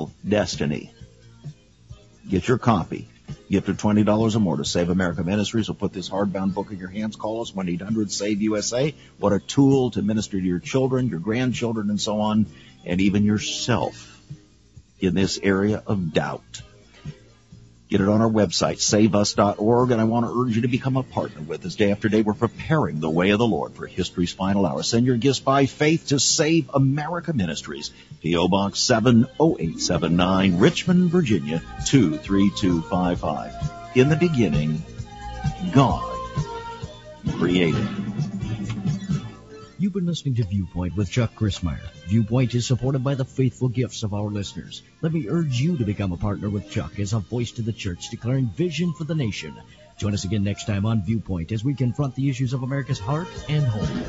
Biblical Destiny. Get your copy. Gift of $20 or more to Save America Ministries will put this hardbound book in your hands. Call us 1-800-SAVE-USA. What a tool to minister to your children, your grandchildren, and so on, and even yourself in this area of doubt. Get it on our website, saveus.org, and I want to urge you to become a partner with us. Day after day, we're preparing the way of the Lord for history's final hour. Send your gifts by faith to Save America Ministries, P.O. Box 70879, Richmond, Virginia, 23255. In the beginning, God created. You've been listening to Viewpoint with Chuck Crismier. Viewpoint is supported by the faithful gifts of our listeners. Let me urge you to become a partner with Chuck as a voice to the church declaring vision for the nation. Join us again next time on Viewpoint as we confront the issues of America's heart and home.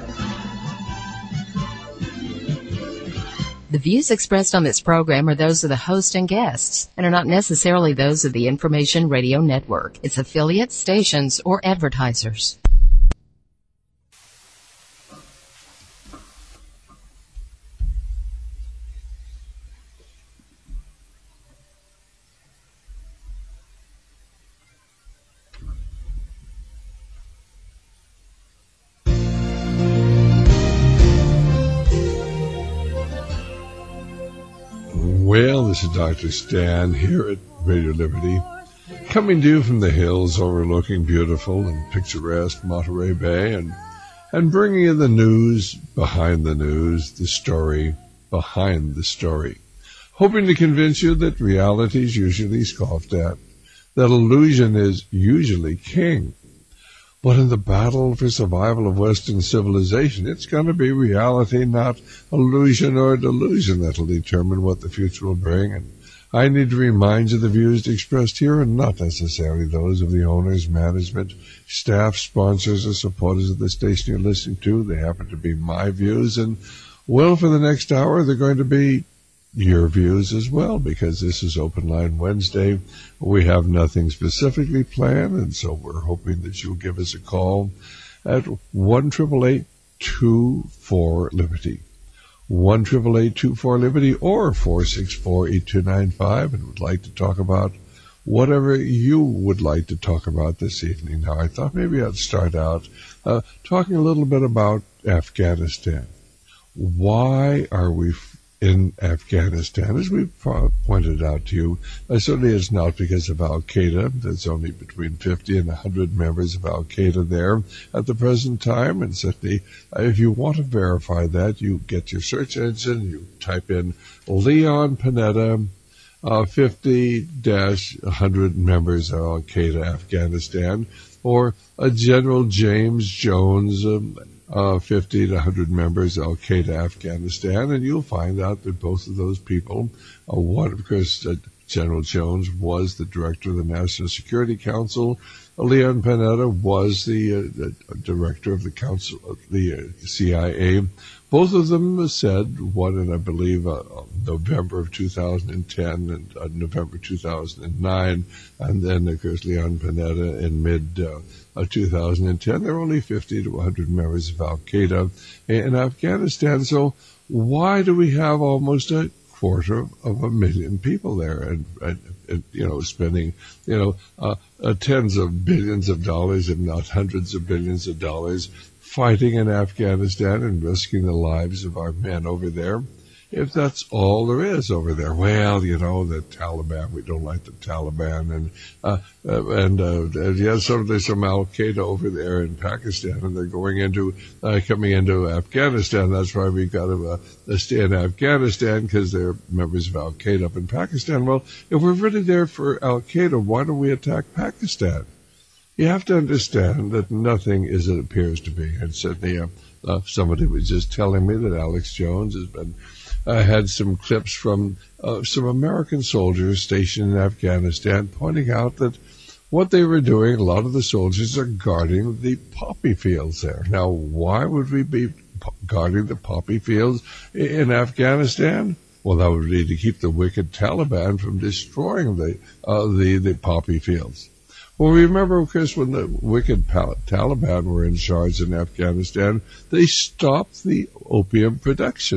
The views expressed on this program are those of the host and guests and are not necessarily those of the Information Radio Network, its affiliates, stations, or advertisers. Well, this is Dr. Stan here at Radio Liberty, coming to you from the hills overlooking beautiful and picturesque Monterey Bay, and bringing you the news behind the news, the story behind the story, hoping to convince you that reality is usually scoffed at, that illusion is usually king. But in the battle for survival of Western civilization, it's going to be reality, not illusion or delusion, that'll determine what the future will bring. And I need to remind you the views expressed here are not necessarily those of the owners, management, staff, sponsors, or supporters of the station you're listening to. They happen to be my views. And, well, for the next hour, they're going to be your views as well, because this is Open Line Wednesday. We have nothing specifically planned, and so we're hoping that you'll give us a call at 1-888-24-LIBERTY, 1-888-24-LIBERTY, or 464-8295, and would like to talk about whatever you would like to talk about this evening. Now, I thought maybe I'd start out talking a little bit about Afghanistan. Why are we in Afghanistan? As we pointed out to you, certainly it's not because of Al-Qaeda. There's only between 50 and 100 members of Al-Qaeda there at the present time, and certainly if you want to verify that, you get your search engine, you type in Leon Panetta, 50-100 members of Al-Qaeda Afghanistan, or General James Jones, 50 to 100 members of Al-Qaeda Afghanistan, and you'll find out that both of those people, one, of course, General Jones was the director of the National Security Council. Leon Panetta was the director of the Council of the CIA. Both of them said, one in, I believe, November of 2010 and November 2009, and then, of course, Leon Panetta in mid-2010. There were only 50 to 100 members of Al-Qaeda in Afghanistan. So why do we have almost 250,000 people there and spending, tens of billions of dollars, if not hundreds of billions of dollars, fighting in Afghanistan and risking the lives of our men over there, if that's all there is over there? Well, the Taliban, we don't like the Taliban, so there's some Al-Qaeda over there in Pakistan, and they're coming into Afghanistan. That's why we got to stay in Afghanistan, because they're members of Al-Qaeda up in Pakistan. Well, if we're really there for Al-Qaeda, why don't we attack Pakistan? You have to understand that nothing is as it appears to be. And certainly somebody was just telling me that Alex Jones has been had some clips from some American soldiers stationed in Afghanistan pointing out that what they were doing, a lot of the soldiers are guarding the poppy fields there. Now, why would we be guarding the poppy fields in Afghanistan? Well, that would be to keep the wicked Taliban from destroying the poppy fields. Well, remember, of course, when the wicked Taliban were in charge in Afghanistan, they stopped the opium production.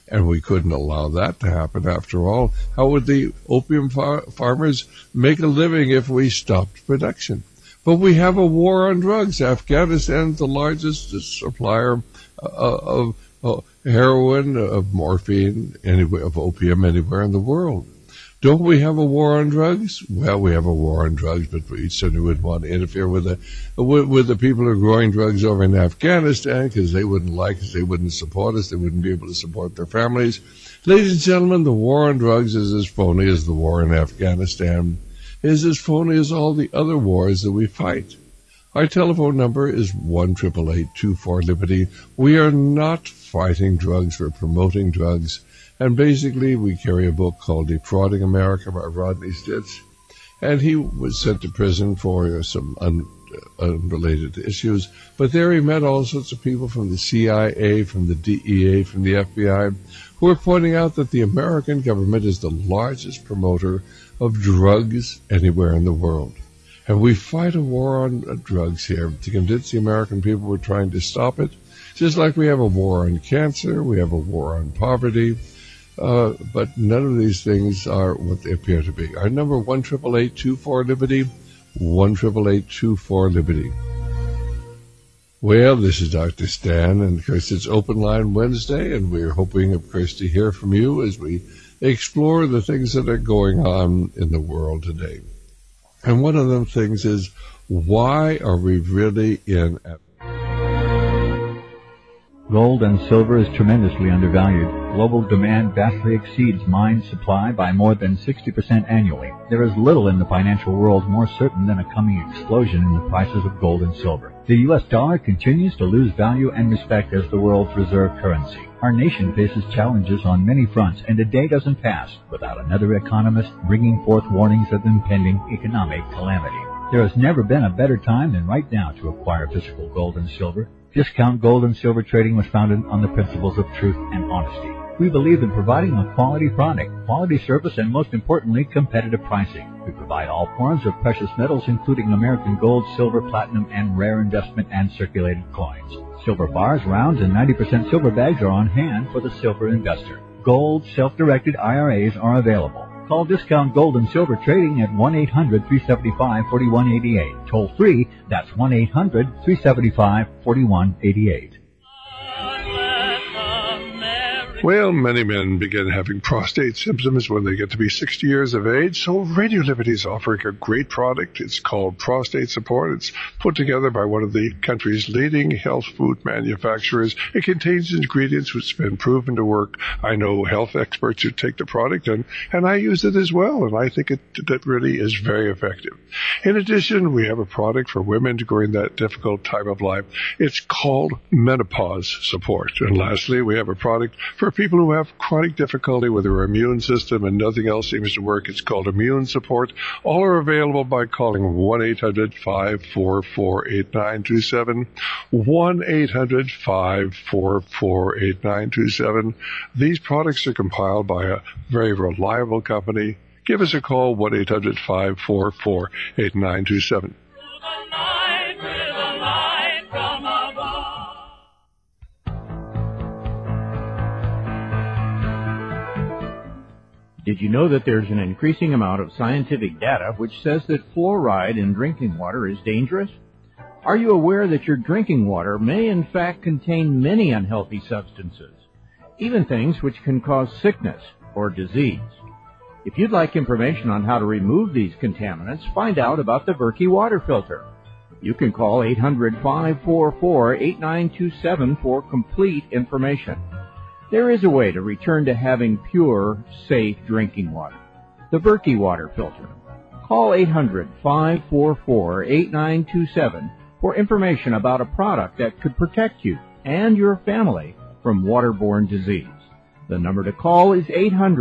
And we couldn't allow that to happen after all. How would the opium farmers make a living if we stopped production? But we have a war on drugs. Afghanistan is the largest supplier of heroin, of morphine, of opium anywhere in the world. Don't we have a war on drugs? Well, we have a war on drugs, but we certainly wouldn't want to interfere with the people who are growing drugs over in Afghanistan, because they wouldn't like us, they wouldn't support us, they wouldn't be able to support their families. Ladies and gentlemen, the war on drugs is as phony as the war in Afghanistan, is as phony as all the other wars that we fight. Our telephone number is 1-888-24-LIBERTY. We are not fighting drugs, we're promoting drugs. And basically, we carry a book called Defrauding America by Rodney Stitz. And he was sent to prison for some unrelated issues. But there he met all sorts of people from the CIA, from the DEA, from the FBI, who were pointing out that the American government is the largest promoter of drugs anywhere in the world. And we fight a war on drugs here to convince the American people we're trying to stop it. Just like we have a war on cancer, we have a war on poverty. But none of these things are what they appear to be. Our number, 1-888-24-LIBERTY, 1-888-24-LIBERTY. Well, this is Dr. Stan, and of course it's Open Line Wednesday, and we're hoping, of course, to hear from you as we explore the things that are going on in the world today. And one of them things is, why are we really in Gold and silver is tremendously undervalued. Global demand vastly exceeds mine supply by more than 60% annually. There is little in the financial world more certain than a coming explosion in the prices of gold and silver. The U.S. dollar continues to lose value and respect as the world's reserve currency. Our nation faces challenges on many fronts, and a day doesn't pass without another economist bringing forth warnings of impending economic calamity. There has never been a better time than right now to acquire physical gold and silver. Discount Gold and Silver Trading was founded on the principles of truth and honesty. We believe in providing a quality product, quality service, and most importantly, competitive pricing. We provide all forms of precious metals, including American gold, silver, platinum, and rare investment and circulated coins. Silver bars, rounds, and 90% silver bags are on hand for the silver investor. Gold self-directed IRAs are available. Call Discount Gold and Silver Trading at 1-800-375-4188. Toll free, that's 1-800-375-4188. Well, many men begin having prostate symptoms when they get to be 60 years of age, so Radio Liberty is offering a great product. It's called Prostate Support. It's put together by one of the country's leading health food manufacturers. It contains ingredients which have been proven to work. I know health experts who take the product, and I use it as well, and I think it really is very effective. In addition, we have a product for women during that difficult time of life. It's called Menopause Support. And lastly, we have a product for people who have chronic difficulty with their immune system and nothing else seems to work. It's called Immune Support. All are available by calling 1-800-544-8927, 1-800-544-8927. These products are compiled by a very reliable company. Give us a call, 1-800-544-8927. Did you know that there's an increasing amount of scientific data which says that fluoride in drinking water is dangerous? Are you aware that your drinking water may in fact contain many unhealthy substances, even things which can cause sickness or disease? If you'd like information on how to remove these contaminants, find out about the Berkey water filter. You can call 800-544-8927 for complete information. There is a way to return to having pure, safe drinking water. The Berkey water filter. Call 800-544-8927 for information about a product that could protect you and your family from waterborne disease. The number to call is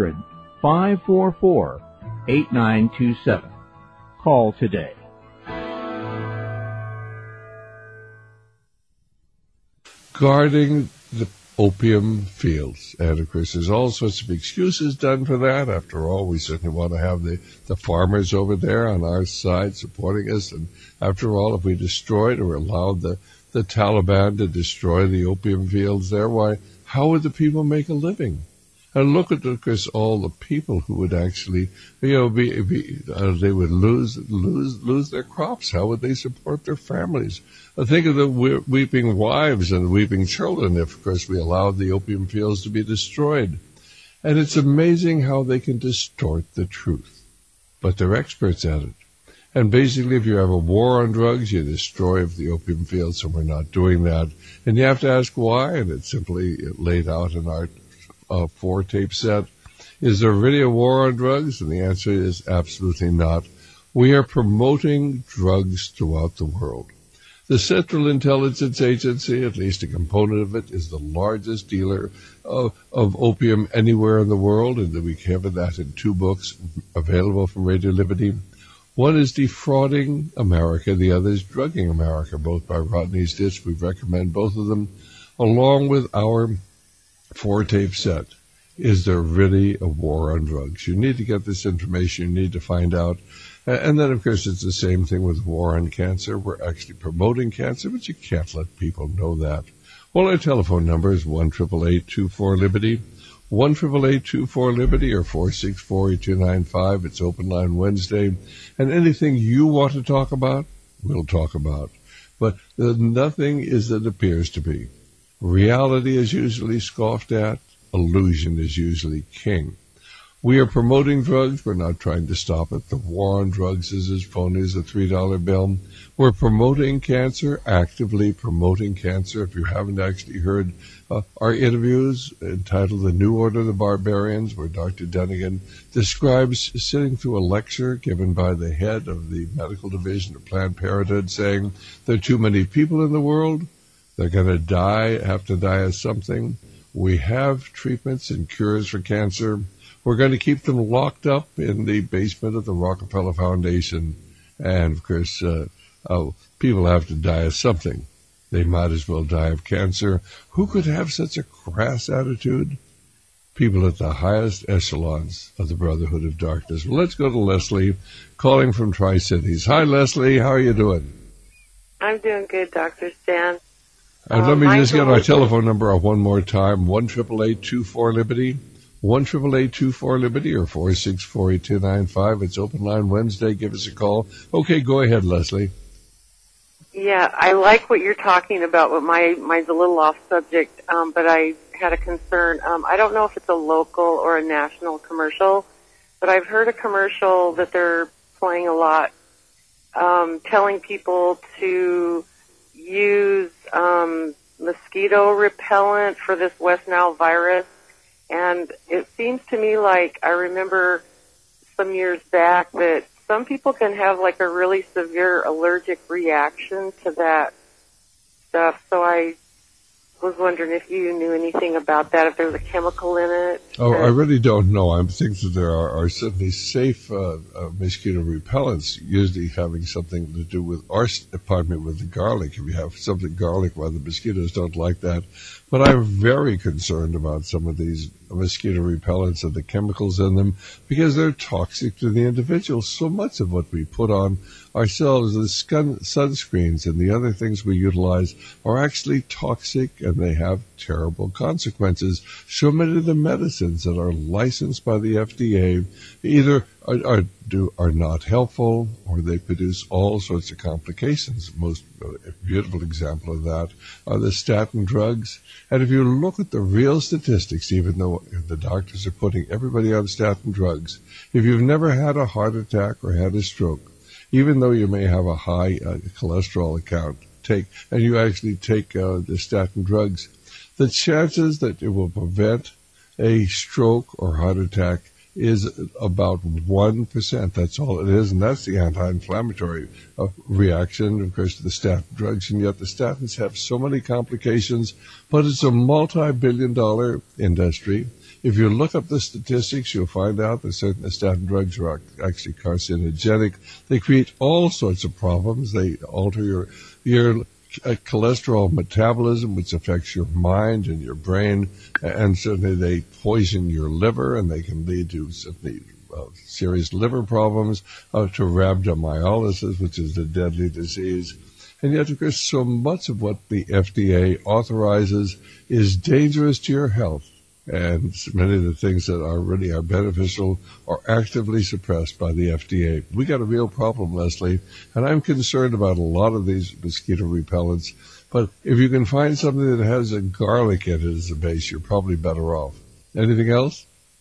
800-544-8927. Call today. Guarding the opium fields. And, of course, there's all sorts of excuses done for that. After all, we certainly want to have the farmers over there on our side supporting us. And, after all, if we destroyed or allowed the Taliban to destroy the opium fields there, why, how would the people make a living? And look at, of course, all the people who would actually, they would lose their crops. How would they support their families? Think of the weeping wives and weeping children if, of course, we allowed the opium fields to be destroyed. And it's amazing how they can distort the truth. But they're experts at it. And basically, if you have a war on drugs, you destroy the opium fields, so we're not doing that. And you have to ask why, and it's simply laid out in our 4-tape set. Is there really a war on drugs? And the answer is absolutely not. We are promoting drugs throughout the world. The Central Intelligence Agency, at least a component of it, is the largest dealer of opium anywhere in the world, and we cover that in 2 books available from Radio Liberty. One is Defrauding America, the other is Drugging America, both by Rodney Stitch. We recommend both of them, along with our 4-tape set. Is there really a war on drugs? You need to get this information. You need to find out. And then, of course, it's the same thing with the war on cancer. We're actually promoting cancer, but you can't let people know that. Well, our telephone number is 1-888-24-LIBERTY, 1-888-24-LIBERTY, or 464-8295. It's Open Line Wednesday. And anything you want to talk about, we'll talk about. But nothing is that appears to be. Reality is usually scoffed at. Illusion is usually king. We are promoting drugs. We're not trying to stop it. The war on drugs is as phony as a $3 bill. We're promoting cancer, actively promoting cancer. If you haven't actually heard our interviews entitled The New Order of the Barbarians, where Dr. Dunnigan describes sitting through a lecture given by the head of the medical division of Planned Parenthood saying there are too many people in the world. They're going to have to die of something. We have treatments and cures for cancer. We're going to keep them locked up in the basement of the Rockefeller Foundation. And, of course, people have to die of something. They might as well die of cancer. Who could have such a crass attitude? People at the highest echelons of the Brotherhood of Darkness. Well, let's go to Leslie, calling from Tri-Cities. Hi, Leslie. How are you doing? I'm doing good, Dr. Stan. Let me just get our telephone number one more time, 1-888-24-LIBERTY, 1-888-24-LIBERTY, or 464-8295. It's Open Line Wednesday. Give us a call. Okay, go ahead, Leslie. Yeah, I like what you're talking about, but mine's a little off subject, but I had a concern. I don't know if it's a local or a national commercial, but I've heard a commercial that they're playing a lot, telling people to use mosquito repellent for this West Nile virus. And it seems to me like I remember some years back that some people can have like a really severe allergic reaction to that stuff. So I was wondering if you knew anything about that, if there was a chemical in it. Oh, I really don't know. I think that there are certainly safe mosquito repellents, usually having something to do with with the garlic. If you have something garlic, well, the mosquitoes don't like that. But I'm very concerned about some of these mosquito repellents and the chemicals in them because they're toxic to the individual. So much of what we put on ourselves, the sunscreens and the other things we utilize, are actually toxic and they have terrible consequences. So many of the medicines that are licensed by the FDA either are not helpful or they produce all sorts of complications. The most beautiful example of that are the statin drugs. And if you look at the real statistics, even though the doctors are putting everybody on statin drugs, if you've never had a heart attack or had a stroke, even though you may have a high cholesterol and you actually take the statin drugs, the chances that it will prevent a stroke or heart attack is about 1%. That's all it is, and that's the anti-inflammatory reaction, of course, to the statin drugs, and yet the statins have so many complications, but it's a multi-billion-dollar industry. If you look up the statistics, you'll find out that certain statin drugs are actually carcinogenic. They create all sorts of problems. They alter your cholesterol metabolism, which affects your mind and your brain, and certainly they poison your liver, and they can lead to serious liver problems, to rhabdomyolysis, which is a deadly disease. And yet, of course, so much of what the FDA authorizes is dangerous to your health. And many of the things that are beneficial are actively suppressed by the FDA. We got a real problem, Leslie, and I'm concerned about a lot of these mosquito repellents. But if you can find something that has a garlic in it as a base, you're probably better off. Anything else?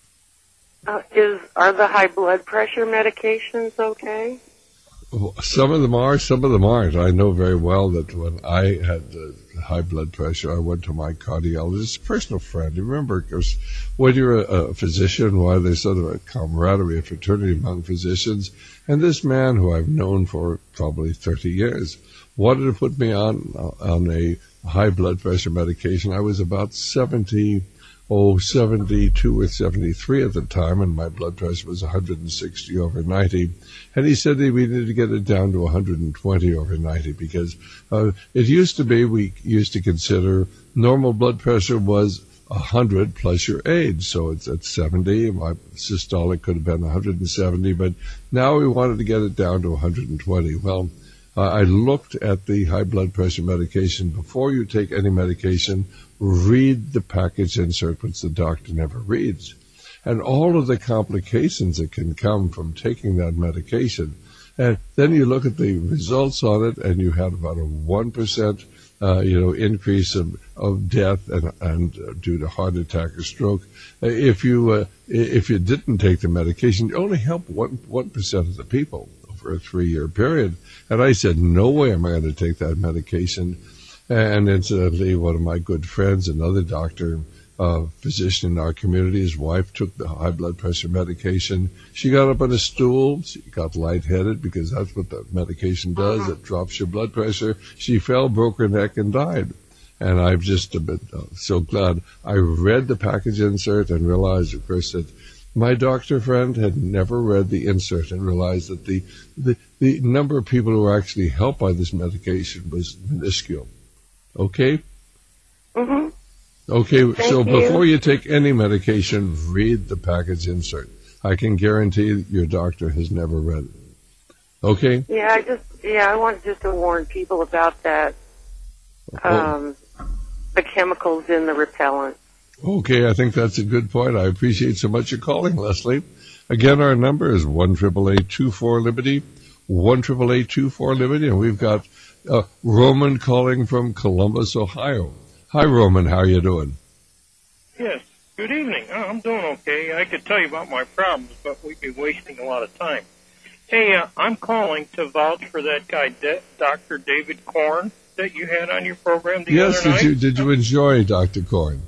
Are the high blood pressure medications okay? Some of them are, some of them aren't. I know very well that when I had high blood pressure, I went to my cardiologist, a personal friend. You remember, because when you're a physician, why there's sort of a camaraderie, a fraternity among physicians. And this man, who I've known for probably 30 years, wanted to put me on a high blood pressure medication. I was about 72 or 73 at the time, and my blood pressure was 160 over 90. And he said that we needed to get it down to 120 over 90 because it used to be, we used to consider normal blood pressure was 100 plus your age. So it's at 70. My systolic could have been 170, but now we wanted to get it down to 120. Well, I looked at the high blood pressure medication. Before you take any medication, read the package insert, which the doctor never reads. And all of the complications that can come from taking that medication. And then you look at the results on it, and you had about a 1%, increase of death and due to heart attack or stroke. If you didn't take the medication, you only help 1% of the people over a 3-year period. And I said, no way am I going to take that medication. And incidentally, one of my good friends, another doctor, physician in our community, his wife took the high blood pressure medication. She got up on a stool. She got lightheaded because that's what the medication does. It drops your blood pressure. She fell, broke her neck, and died. And I'm just a bit so glad I read the package insert and realized, of course, that my doctor friend had never read the insert and realized that the number of people who were actually helped by this medication was minuscule. Okay? Mm-hmm. Okay, Thank so you. before you take any medication, read the package insert. I can guarantee your doctor has never read it. Okay? I wanted just to warn people about that, the chemicals in the repellent. Okay, I think that's a good point. I appreciate so much your calling, Leslie. Again, our number is 1-888-24-LIBERTY, 1-888-24-LIBERTY, and we've got Roman calling from Columbus, Ohio. Hi, Roman. How are you doing? Yes. Good evening. I'm doing okay. I could tell you about my problems, but we'd be wasting a lot of time. Hey, I'm calling to vouch for that guy, Dr. David Korn, that you had on your program the other night. Yes, did you enjoy Dr. Korn?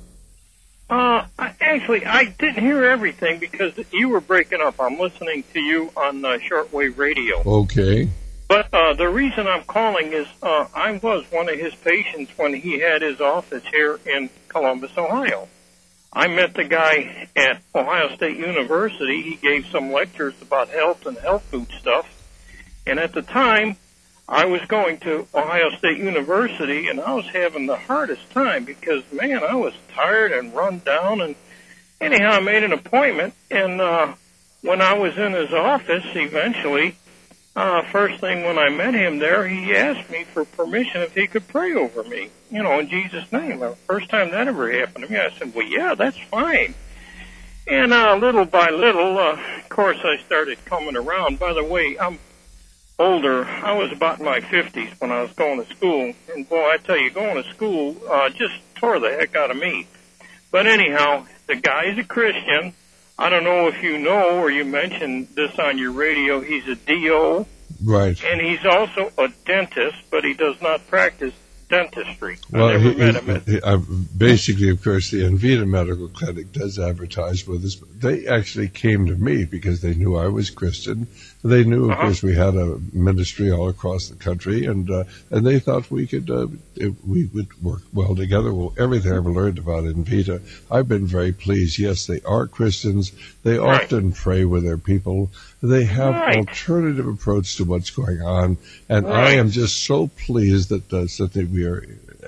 Actually, I didn't hear everything because you were breaking up. I'm listening to you on shortwave radio. Okay. But the reason I'm calling is I was one of his patients when he had his office here in Columbus, Ohio. I met the guy at Ohio State University. He gave some lectures about health and health food stuff. And at the time, I was going to Ohio State University, and I was having the hardest time because, man, I was tired and run down. And anyhow, I made an appointment, and when I was in his office, eventually, first thing when I met him there, he asked me for permission if he could pray over me, in Jesus' name. The first time that ever happened to me, I said, well, yeah, that's fine. And little by little, of course, I started coming around. By the way, I'm older. I was about in my 50s when I was going to school. And, boy, I tell you, going to school just tore the heck out of me. But anyhow, the guy's a Christian. I don't know if you know or you mentioned this on your radio. He's a DO. Right. And he's also a dentist, but he does not practice dentistry. Well, basically, of course, the Envita Medical Clinic does advertise with us. They actually came to me because they knew I was Christian. They knew, of course, we had a ministry all across the country, and they thought we would work well together. Well, everything I've learned about Envita, I've been very pleased. Yes, they are Christians. They often pray with their people. They have an alternative approach to what's going on, and I am just so pleased that we are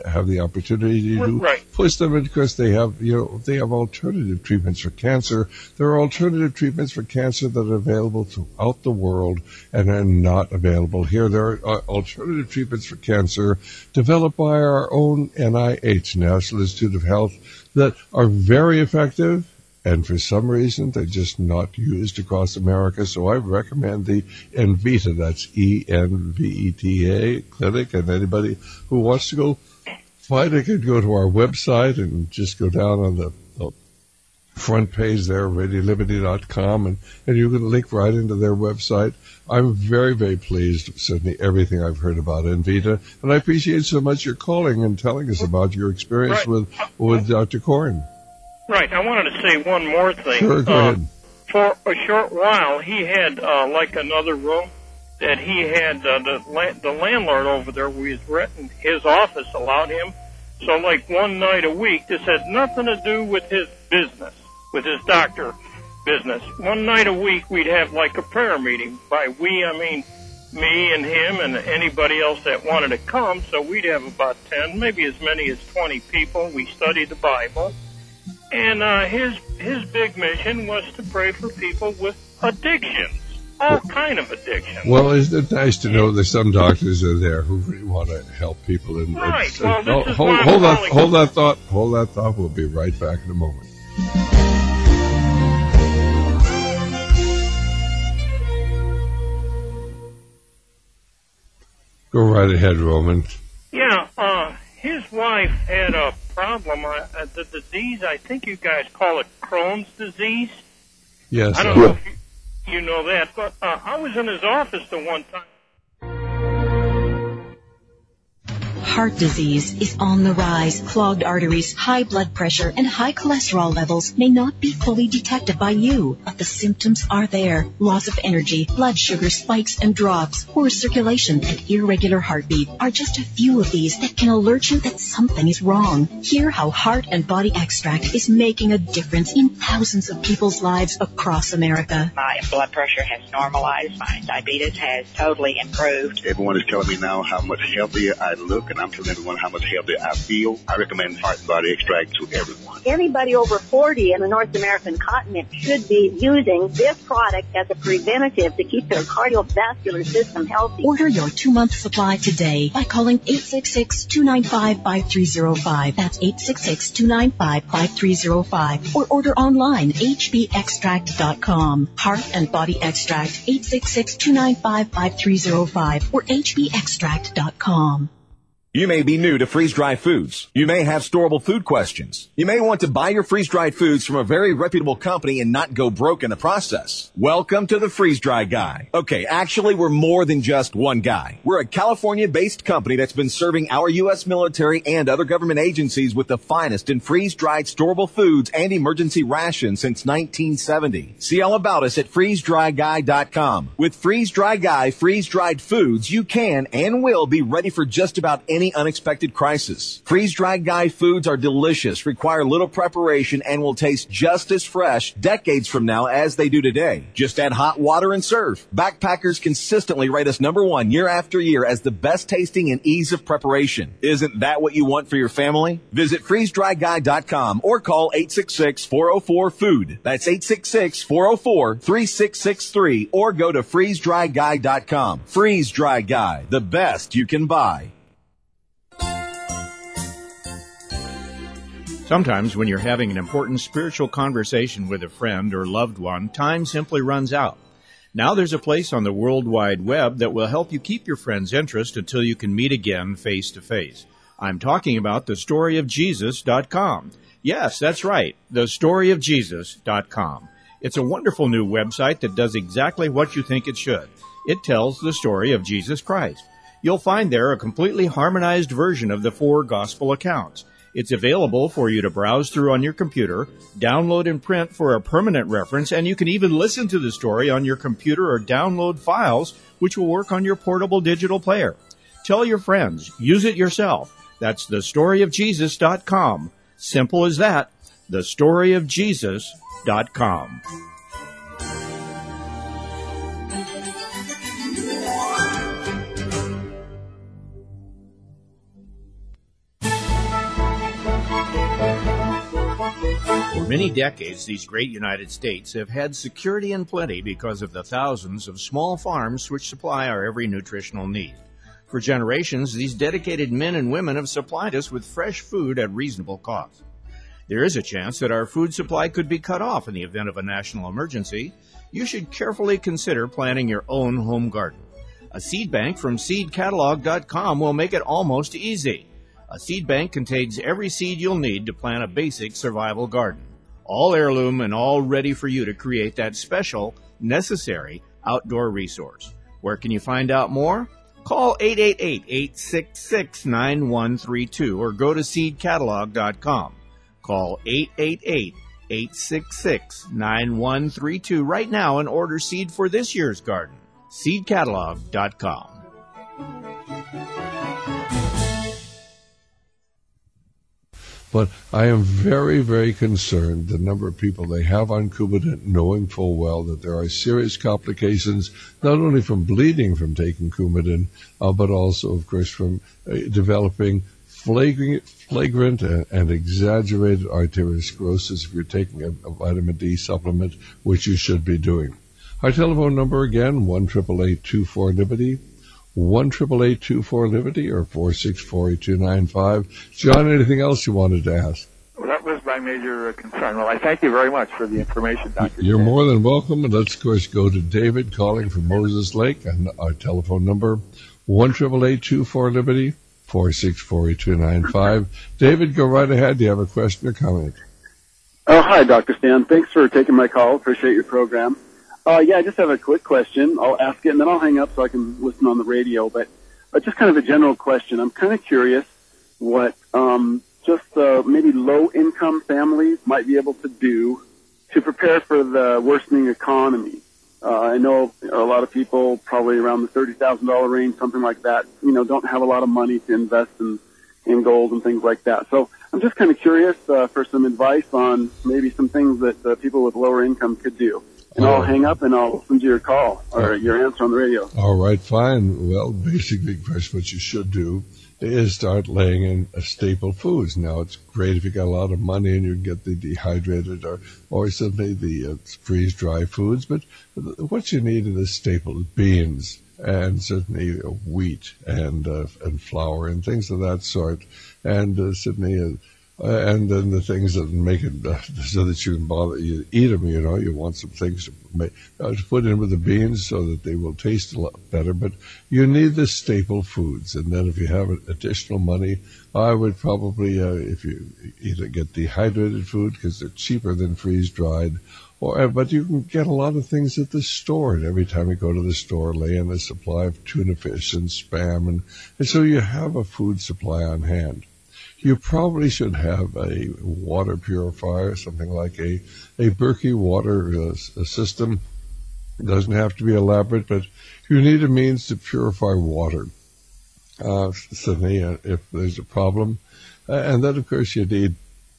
have the opportunity to push them, and because they have alternative treatments for cancer. There are alternative treatments for cancer that are available throughout the world and are not available here. There are alternative treatments for cancer developed by our own NIH, National Institute of Health, that are very effective. And for some reason, they're just not used across America. So I recommend the Envita, that's ENVETA clinic. And anybody who wants to go find it can go to our website and just go down on the front page there, RadioLiberty.com, and you can link right into their website. I'm very, very pleased, certainly everything I've heard about Envita. And I appreciate so much your calling and telling us about your experience with Dr. Korn. Right. I wanted to say one more thing. Sure, go ahead. For a short while, he had like another room that he had the landlord over there where he's renting his office allowed him. So like one night a week, this had nothing to do with his business, with his doctor business. One night a week, we'd have like a prayer meeting. By we, I mean me and him and anybody else that wanted to come. So we'd have about 10, maybe as many as 20 people. We studied the Bible. And his big mission was to pray for people with addictions, all kind of addictions. Well, isn't it nice to know there's some doctors are there who really want to help people? And right. Well, hold that thought. Hold that thought. We'll be right back in a moment. Go right ahead, Roman. Yeah. His wife had a problem, the disease, I think you guys call it Crohn's disease. Yes. I don't know if you know that, but I was in his office the one time. Heart disease is on the rise. Clogged arteries, high blood pressure, and high cholesterol levels may not be fully detected by you, but the symptoms are there. Loss of energy, blood sugar spikes and drops, poor circulation, and irregular heartbeat are just a few of these that can alert you that something is wrong. Hear how Heart and Body Extract is making a difference in thousands of people's lives across America. My blood pressure has normalized. My diabetes has totally improved. Everyone is telling me now how much healthier I look, and I'm telling everyone how much healthier I feel. I recommend Heart and Body Extract to everyone. Anybody over 40 in the North American continent should be using this product as a preventative to keep their cardiovascular system healthy. Order your 2-month supply today by calling 866-295-5305. That's 866-295-5305. Or order online, hbextract.com. Heart and Body Extract, 866-295-5305 or hbextract.com. You may be new to freeze-dried foods. You may have storable food questions. You may want to buy your freeze-dried foods from a very reputable company and not go broke in the process. Welcome to the Freeze-Dry Guy. Okay, actually, we're more than just one guy. We're a California-based company that's been serving our U.S. military and other government agencies with the finest in freeze-dried storable foods and emergency rations since 1970. See all about us at freezedryguy.com. With Freeze-Dry Guy freeze-dried foods, you can and will be ready for just about any unexpected crisis. Freeze-dried Guy foods are delicious, require little preparation, and will taste just as fresh decades from now as they do today. Just add hot water and serve. Backpackers consistently rate us #1 year after year as the best tasting and ease of preparation. Isn't that what you want for your family? Visit freezedryguy.com or call 866-404-FOOD. That's 866-404-3663 or go to freezedryguy.com. Freeze Dry Guy, the best you can buy. Sometimes when you're having an important spiritual conversation with a friend or loved one, time simply runs out. Now there's a place on the World Wide Web that will help you keep your friend's interest until you can meet again face to face. I'm talking about thestoryofjesus.com. Yes, that's right, thestoryofjesus.com. It's a wonderful new website that does exactly what you think it should. It tells the story of Jesus Christ. You'll find there a completely harmonized version of the 4 gospel accounts. It's available for you to browse through on your computer, download and print for a permanent reference, and you can even listen to the story on your computer or download files, which will work on your portable digital player. Tell your friends. Use it yourself. That's thestoryofjesus.com. Simple as that. thestoryofjesus.com. many decades, these great United States have had security and plenty because of the thousands of small farms which supply our every nutritional need. For generations, these dedicated men and women have supplied us with fresh food at reasonable cost. There is a chance that our food supply could be cut off in the event of a national emergency. You should carefully consider planting your own home garden. A seed bank from seedcatalog.com will make it almost easy. A seed bank contains every seed you'll need to plant a basic survival garden. All heirloom and all ready for you to create that special, necessary outdoor resource. Where can you find out more? Call 888-866-9132 or go to seedcatalog.com. Call 888-866-9132 right now and order seed for this year's garden. seedcatalog.com. But I am very, very concerned the number of people they have on Coumadin, knowing full well that there are serious complications, not only from bleeding from taking Coumadin, but also, of course, from developing flagrant and exaggerated arteriosclerosis if you're taking a vitamin D supplement, which you should be doing. Our telephone number again, 1-888-24-LIBERTY, 1-888-24-LIBERTY or 464-8295. John, anything else you wanted to ask? Well, that was my major concern. Well, I thank you very much for the information, Dr. You're more than welcome. And let's, of course, go to David calling from Moses Lake, and our telephone number, 1-888-24-LIBERTY, 464-8295. David, go right ahead. Do you have a question or comment? Oh, hi, Dr. Stan. Thanks for taking my call. Appreciate your program. Yeah, I just have a quick question. I'll ask it, and then I'll hang up so I can listen on the radio. But just kind of a general question. I'm kind of curious what maybe low-income families might be able to do to prepare for the worsening economy. I know a lot of people, probably around the $30,000 range, something like that, don't have a lot of money to invest in gold and things like that. So I'm just kind of curious for some advice on maybe some things that people with lower income could do. And I'll hang up and I'll listen to your call or your answer on the radio. All right, fine. Well, basically, first, what you should do is start laying in staple foods. Now, it's great if you got a lot of money and you can get the dehydrated or simply the freeze-dry foods, but what you need are the staple beans and certainly wheat and flour and things of that sort, and certainly and then the things that make it so that you can you eat them. You want some things to put in with the beans so that they will taste a lot better. But you need the staple foods, and then if you have additional money, I would probably, if you either get dehydrated food because they're cheaper than freeze dried, but you can get a lot of things at the store, and every time you go to the store, lay in a supply of tuna fish and Spam, and so you have a food supply on hand. You probably should have a water purifier, something like a Berkey water system. It doesn't have to be elaborate, but you need a means to purify water, certainly if there's a problem. And then, of course, you need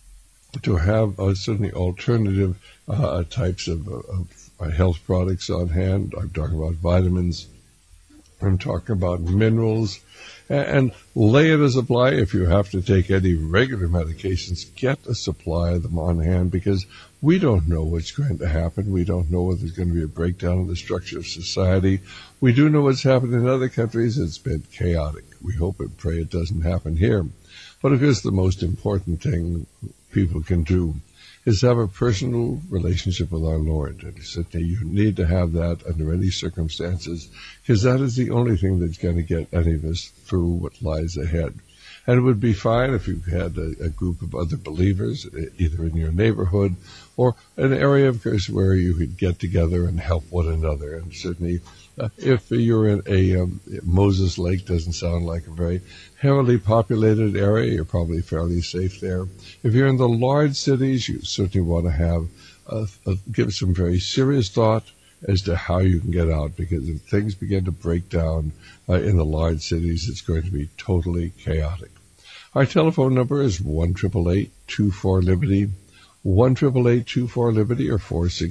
to have certainly alternative types of health products on hand. I'm talking about vitamins. I'm talking about minerals. And lay in a supply. If you have to take any regular medications, get a supply of them on hand, because we don't know what's going to happen. We don't know whether there's going to be a breakdown in the structure of society. We do know what's happened in other countries. It's been chaotic. We hope and pray it doesn't happen here. But of course, the most important thing people can do is have a personal relationship with our Lord. And certainly you need to have that under any circumstances, because that is the only thing that's going to get any of us through what lies ahead. And it would be fine if you had a group of other believers, either in your neighborhood or an area, of course, where you could get together and help one another. And certainly if you're in a Moses Lake, doesn't sound like a very heavily populated area, you're probably fairly safe there. If you're in the large cities, you certainly want to have give some very serious thought as to how you can get out, because if things begin to break down in the large cities, it's going to be totally chaotic. Our telephone number is 1-888-24-LIBERTY, 1-888-24-LIBERTY, or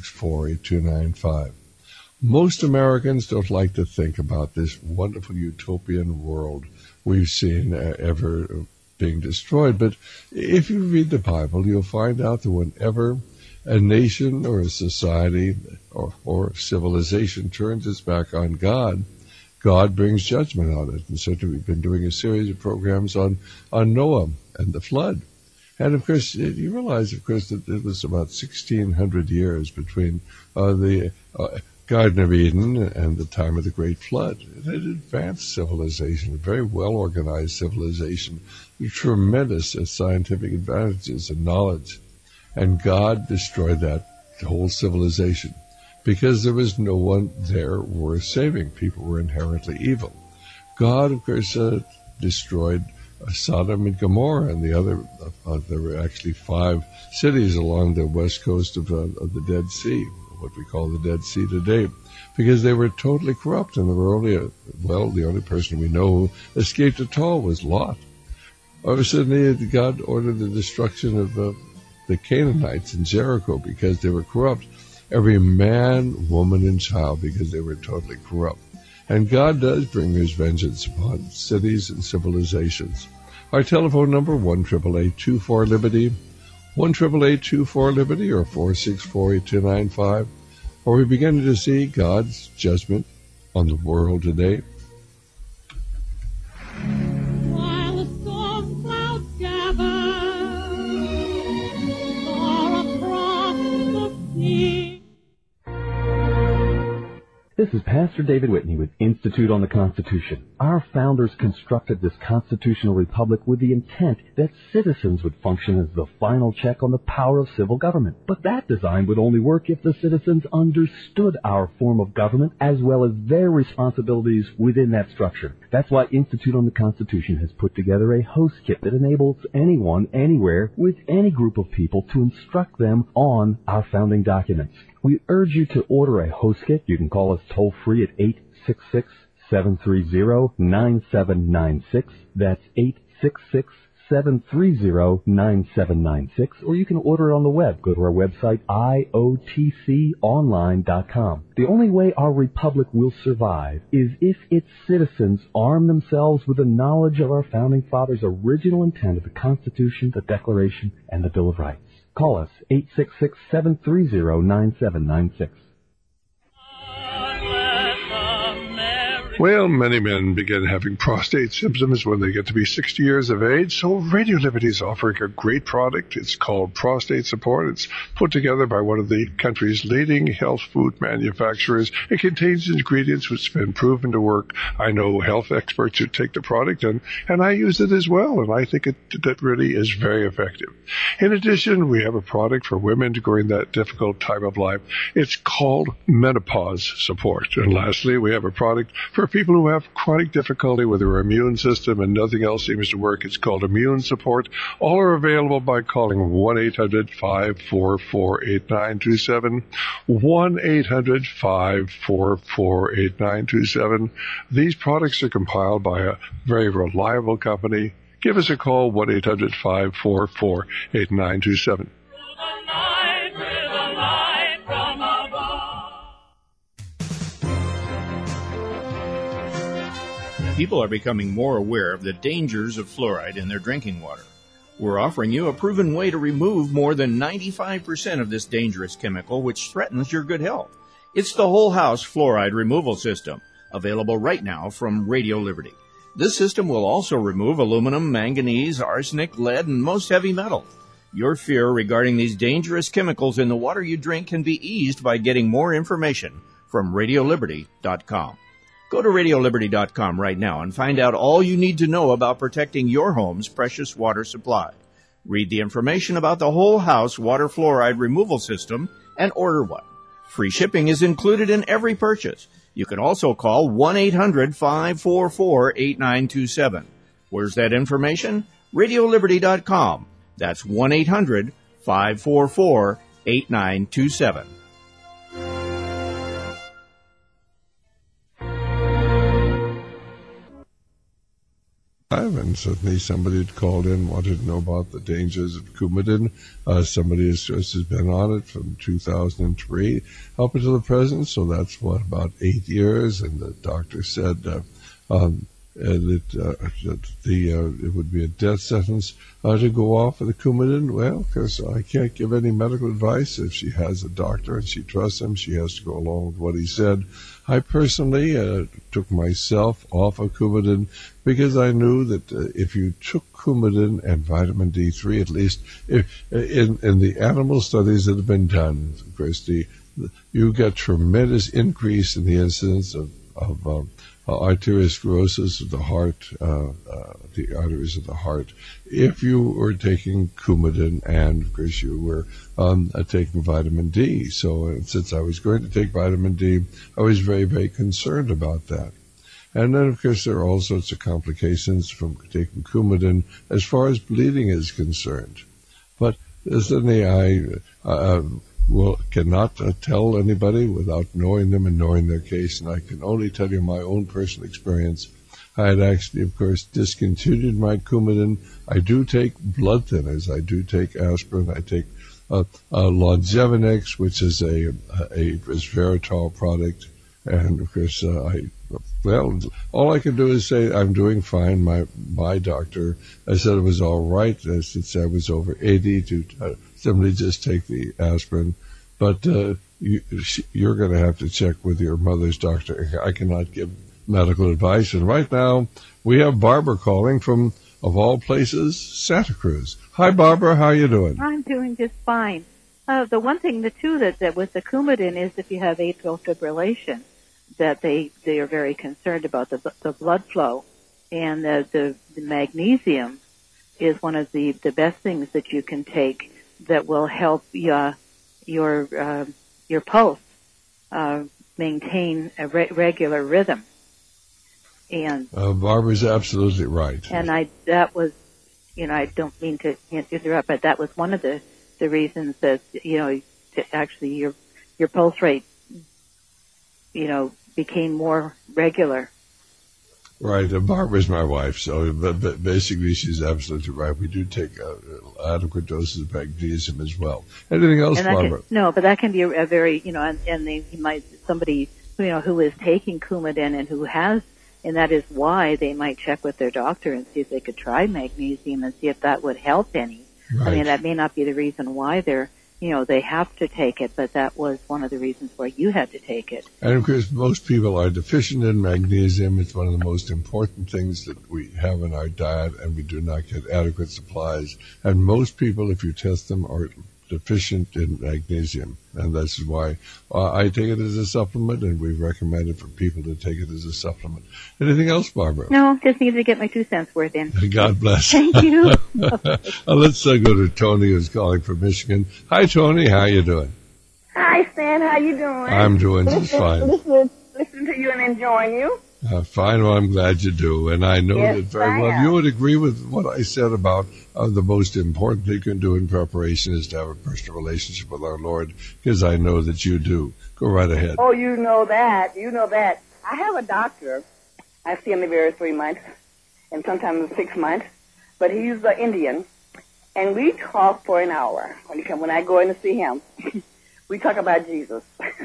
464-8295. Most Americans don't like to think about this wonderful utopian world we've seen ever being destroyed. But if you read the Bible, you'll find out that whenever a nation or a society or civilization turns its back on God, God brings judgment on it. And certainly we've been doing a series of programs on Noah and the flood. And, of course, you realize, of course, that it was about 1,600 years between the Garden of Eden and the time of the Great Flood. It had advanced civilization, a very well-organized civilization, with tremendous scientific advantages and knowledge. And God destroyed that whole civilization because there was no one there worth saving. People were inherently evil. God, of course, destroyed Sodom and Gomorrah and the other. There were actually 5 cities along the west coast of the Dead Sea, what we call the Dead Sea today, because they were totally corrupt, and there were only the only person we know who escaped at all was Lot. All of a sudden, God ordered the destruction of the Canaanites in Jericho because they were corrupt. Every man, woman, and child, because they were totally corrupt. And God does bring his vengeance upon cities and civilizations. Our telephone number, 1-888-24-LIBERTY, 1-888-24-LIBERTY, or 464-8295, or we begin to see God's judgment on the world today. While the storm clouds gather far across the sea. This is Pastor David Whitney with Institute on the Constitution. Our founders constructed this constitutional republic with the intent that citizens would function as the final check on the power of civil government. But that design would only work if the citizens understood our form of government as well as their responsibilities within that structure. That's why Institute on the Constitution has put together a host kit that enables anyone, anywhere, with any group of people to instruct them on our founding documents. We urge you to order a host kit. You can call us toll-free at 866-730-9796. That's 866-730-9796. Or you can order it on the web. Go to our website, iotconline.com. The only way our republic will survive is if its citizens arm themselves with the knowledge of our founding fathers' original intent of the Constitution, the Declaration, and the Bill of Rights. Call us, 866-730-9796. Well, many men begin having prostate symptoms when they get to be 60 years of age, so Radio Liberty is offering a great product. It's called Prostate Support. It's put together by one of the country's leading health food manufacturers. It contains ingredients which have been proven to work. I know health experts who take the product, and I use it as well, and I think that really is very effective. In addition, we have a product for women during that difficult time of life. It's called Menopause Support. And lastly, we have a product for people who have chronic difficulty with their immune system and nothing else seems to work. It's called Immune Support. All are available by calling 1-800-544-8927, 1-800-544-8927. These products are compiled by a very reliable company. Give us a call, 1-800-544-8927. People are becoming more aware of the dangers of fluoride in their drinking water. We're offering you a proven way to remove more than 95% of this dangerous chemical which threatens your good health. It's the Whole House Fluoride Removal System, available right now from Radio Liberty. This system will also remove aluminum, manganese, arsenic, lead, and most heavy metals. Your fear regarding these dangerous chemicals in the water you drink can be eased by getting more information from RadioLiberty.com. Go to RadioLiberty.com right now and find out all you need to know about protecting your home's precious water supply. Read the information about the Whole House Water Fluoride Removal System and order one. Free shipping is included in every purchase. You can also call 1-800-544-8927. Where's that information? RadioLiberty.com. That's 1-800-544-8927. And certainly somebody had called in, wanted to know about the dangers of Coumadin. Somebody has been on it from 2003 up until the present, so that's about 8 years. And the doctor said it would be a death sentence to go off of the Coumadin. Well, because I can't give any medical advice. If she has a doctor and she trusts him, she has to go along with what he said. I personally took myself off of Coumadin because I knew that if you took Coumadin and vitamin D3, at least in the animal studies that have been done, Christy, you get tremendous increase in the incidence of arteriosclerosis of the heart, the arteries of the heart, if you were taking Coumadin and, of course, you were taking vitamin D. So since I was going to take vitamin D, I was very, very concerned about that. And then, of course, there are all sorts of complications from taking Coumadin as far as bleeding is concerned. But certainly I cannot tell anybody without knowing them and knowing their case, and I can only tell you my own personal experience. I had actually, of course, discontinued my Coumadin. I do take blood thinners. I do take aspirin. I take Longevinex, which is a resveratrol product, and of course all I can do is say I'm doing fine. My doctor, I said it was all right since I was over 80 to simply just take the aspirin. But you're going to have to check with your mother's doctor. I cannot give medical advice. And right now we have Barbara calling from, of all places, Santa Cruz. Hi, Barbara. How you doing? I'm doing just fine. The one thing, that with the Coumadin is if you have atrial fibrillation, that they are very concerned about the blood flow, and the magnesium is one of the best things that you can take that will help your pulse maintain a regular rhythm. And Barbara's absolutely right. And I don't mean to interrupt, but that was one of the reasons that actually your pulse rate became more regular. Right, Barbara's my wife, so but basically she's absolutely right. We do take adequate doses of magnesium as well. Anything else, Barbara? But that can be a very, somebody who is taking Coumadin and that is why they might check with their doctor and see if they could try magnesium and see if that would help any. Right. I mean, that may not be the reason why they have to take it, but that was one of the reasons why you had to take it. And of course, most people are deficient in magnesium. It's one of the most important things that we have in our diet, and we do not get adequate supplies. And most people, if you test them, are deficient in magnesium. And that's why I take it as a supplement, and we recommend it for people to take it as a supplement. Anything else, Barbara? No, just needed to get my 2 cents worth in. God bless. Thank you. Let's go to Tony, who's calling from Michigan. Hi, Tony. How you doing? Hi, Stan. How you doing? I'm doing just fine. Listening to you and enjoying you. Fine. Well, I'm glad you do. And I know that very well. You would agree with what I said about the most important thing you can do in preparation is to have a personal relationship with our Lord, because I know that you do. Go right ahead. Oh, you know that. I have a doctor. I see him every 3 months and sometimes 6 months, but he's Indian. And we talk for an hour when I go in to see him. We talk about Jesus.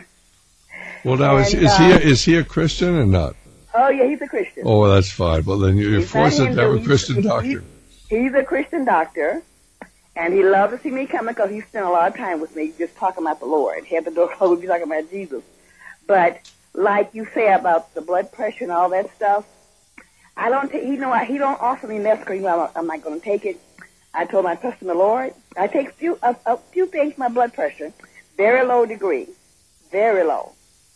Well, now, is he a Christian or not? Oh, yeah, he's a Christian. Oh, that's fine. Well, then you're forced to have a Christian doctor. He's a Christian doctor, and he loves to see me come because he spent a lot of time with me just talking about the Lord. He had the door closed, we'd be talking about Jesus. But like you say about the blood pressure and all that stuff, he don't offer me Mescaline. I'm not going to take it. I told him I trust in the Lord. I take a few things for my blood pressure, very low degree, very low.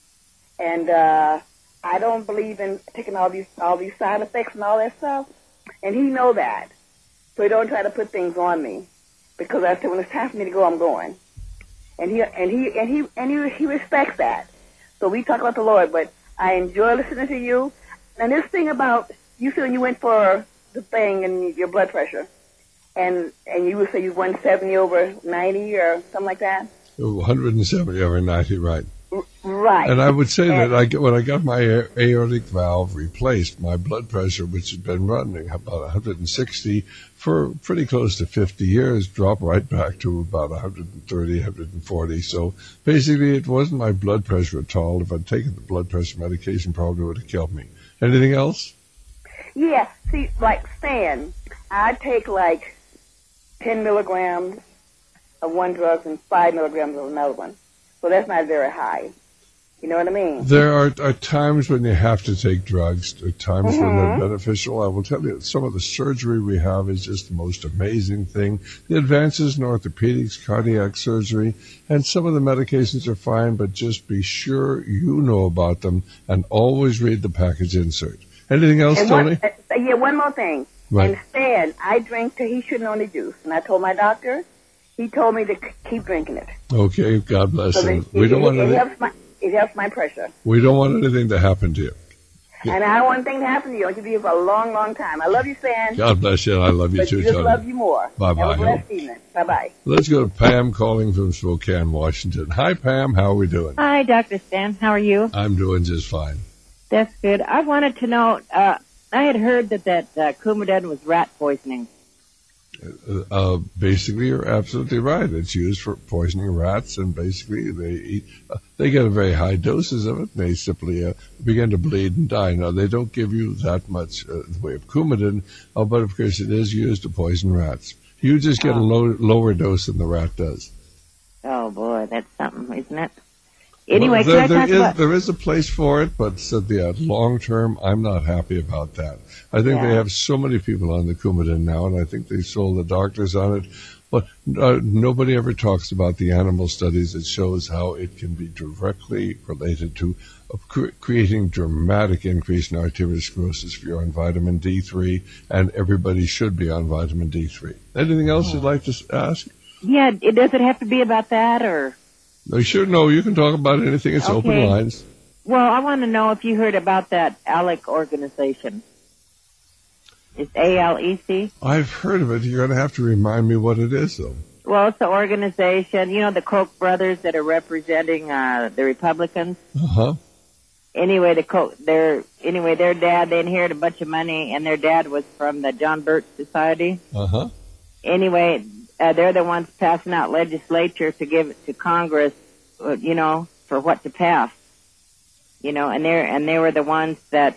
And I don't believe in taking all these side effects and all that stuff, and he know that. So he don't try to put things on me, because I said when it's time for me to go, I'm going. And he respects that. So we talk about the Lord, but I enjoy listening to you. And this thing about you said you went for the thing and your blood pressure, and you would say you 170 over 90 or something like that. 170 over 90, right? Right. And I would say that when I got my aortic valve replaced, my blood pressure, which had been running about 160 for pretty close to 50 years, dropped right back to about 130, 140. So basically, it wasn't my blood pressure at all. If I'd taken the blood pressure medication, probably would have killed me. Anything else? Yeah, see, like Stan, I take like 10 milligrams of one drug and 5 milligrams of another one. So that's not very high. You know what I mean? There are times when you have to take drugs, times when they're beneficial. I will tell you, some of the surgery we have is just the most amazing thing. The advances in orthopedics, cardiac surgery, and some of the medications are fine, but just be sure you know about them and always read the package insert. Anything else, Tony? Yeah, one more thing. Right. Instead, I drink he shouldn't only juice. And I told my doctor, he told me to keep drinking it. Okay, God bless So him. We don't want it helps my pressure. We don't want anything to happen to you. And I don't want anything to happen to you. I can be here for a long, long time. I love you, Stan. God bless you. I love you but too, just Tony. love you more. Bye-bye. Have a blessed evening. Bye-bye. Let's go to Pam calling from Spokane, Washington. Hi, Pam. How are we doing? Hi, Dr. Stan. How are you? I'm doing just fine. That's good. I wanted to know, I had heard that Coumadin was rat poisoning. Basically, you're absolutely right. It's used for poisoning rats, and basically they get a very high doses of it, and they simply begin to bleed and die. Now, they don't give you that much in the way of Coumadin, but of course it is used to poison rats. You just get a lower dose than the rat does. Oh, boy, that's something, isn't it? Anyway, well, there is a place for it, but long term, I'm not happy about that. I think they have so many people on the Coumadin now, and I think they sold the doctors on it. But nobody ever talks about the animal studies that shows how it can be directly related to creating dramatic increase in arteriosclerosis if you're on vitamin D3, and everybody should be on vitamin D3. Anything else you'd like to ask? Yeah, does it have to be about that, or? No, sure, no, you can talk about anything. It's open lines. Well, I want to know if you heard about that ALEC organization. It's ALEC. I've heard of it. You're going to have to remind me what it is, though. Well, it's an organization, the Koch brothers that are representing the Republicans. Uh-huh. Anyway, their dad, they inherited a bunch of money, and their dad was from the John Birch Society. Uh-huh. Anyway, they're the ones passing out legislature to give it to Congress, for what to pass. And they were the ones that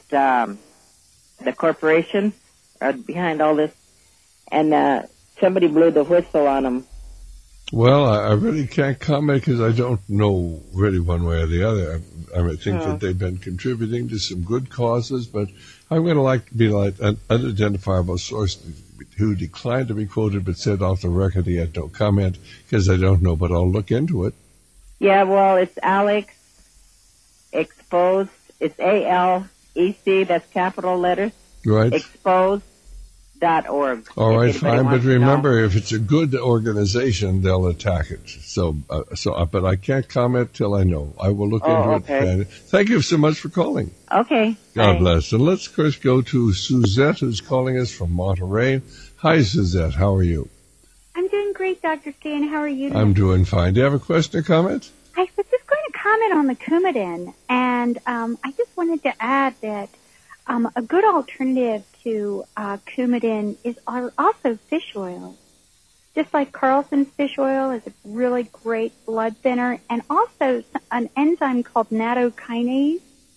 the corporations are behind all this, and somebody blew the whistle on them. Well, I really can't comment because I don't know really one way or the other. I think that they've been contributing to some good causes, but I'm going to be like an unidentifiable source who declined to be quoted but said off the record he had no comment because I don't know, but I'll look into it. Yeah, well, it's Alex Exposed. It's ALEC, that's capital letters. Right. Exposed.org. All right, fine, but remember, if it's a good organization, they'll attack it. But I can't comment till I know. I will look into it. Thank you so much for calling. Okay. God bless. And let's first go to Suzette, who's calling us from Monterey. Hi, Suzette. How are you? I'm doing great, Dr. Stan. How are you doing? I'm doing fine. Do you have a question or comment? I was just going to comment on the Coumadin, and I just wanted to add that a good alternative to Coumadin is also fish oil. Just like Carlson's fish oil is a really great blood thinner, and also an enzyme called nattokinase.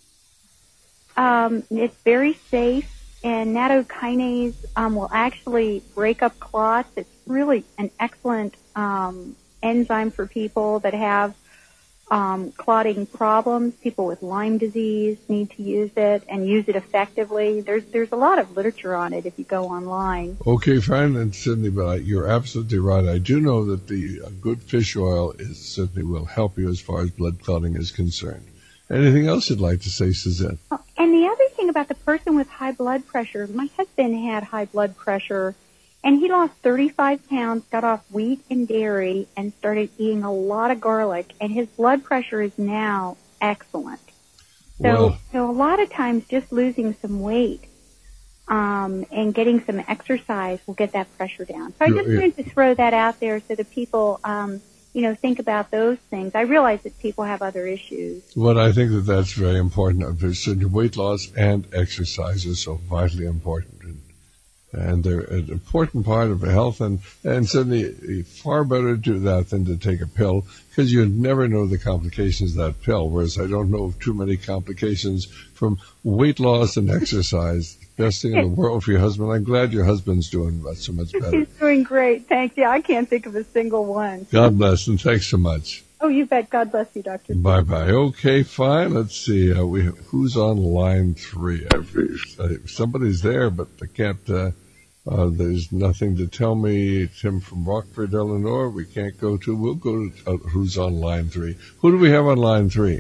It's very safe, and nattokinase will actually break up clots. It's really an excellent enzyme for people that have clotting problems. People with Lyme disease need to use it and use it effectively. There's a lot of literature on it if you go online. Okay, fine, and Cindy, but you're absolutely right. I do know that the good fish oil certainly will help you as far as blood clotting is concerned. Anything else you'd like to say, Suzette? And the other thing about the person with high blood pressure, my husband had high blood pressure, and he lost 35 pounds, got off wheat and dairy, and started eating a lot of garlic, and his blood pressure is now excellent. So a lot of times just losing some weight and getting some exercise will get that pressure down. So I just wanted to throw that out there so that people think about those things. I realize that people have other issues. Well, I think that's very important. Weight loss and exercise is so vitally important. And they're an important part of health, and certainly far better to do that than to take a pill, because you never know the complications of that pill, whereas I don't know of too many complications from weight loss and exercise Best thing in the world for your husband. I'm glad your husband's doing so much better. He's doing great. Thanks. Yeah, I can't think of a single one. God bless, and thanks so much. Oh, you bet. God bless you, Doctor. Bye-bye. Okay, fine. Let's see. Who's on line 3? Somebody's there, but I can't. There's nothing to tell me. Tim from Rockford, Illinois. We can't go to. We'll go to who's on line 3. Who do we have on line 3?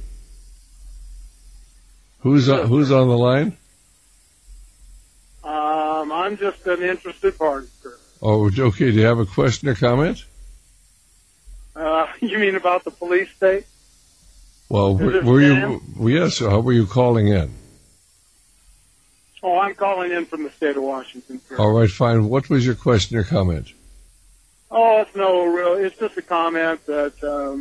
Who's on the line? I'm just an interested party, sir. Oh, okay. Do you have a question or comment? You mean about the police state? Well, were you? Yes. How were you calling in? Oh, I'm calling in from the state of Washington, sir. All right, fine. What was your question or comment? Oh, it's just a comment that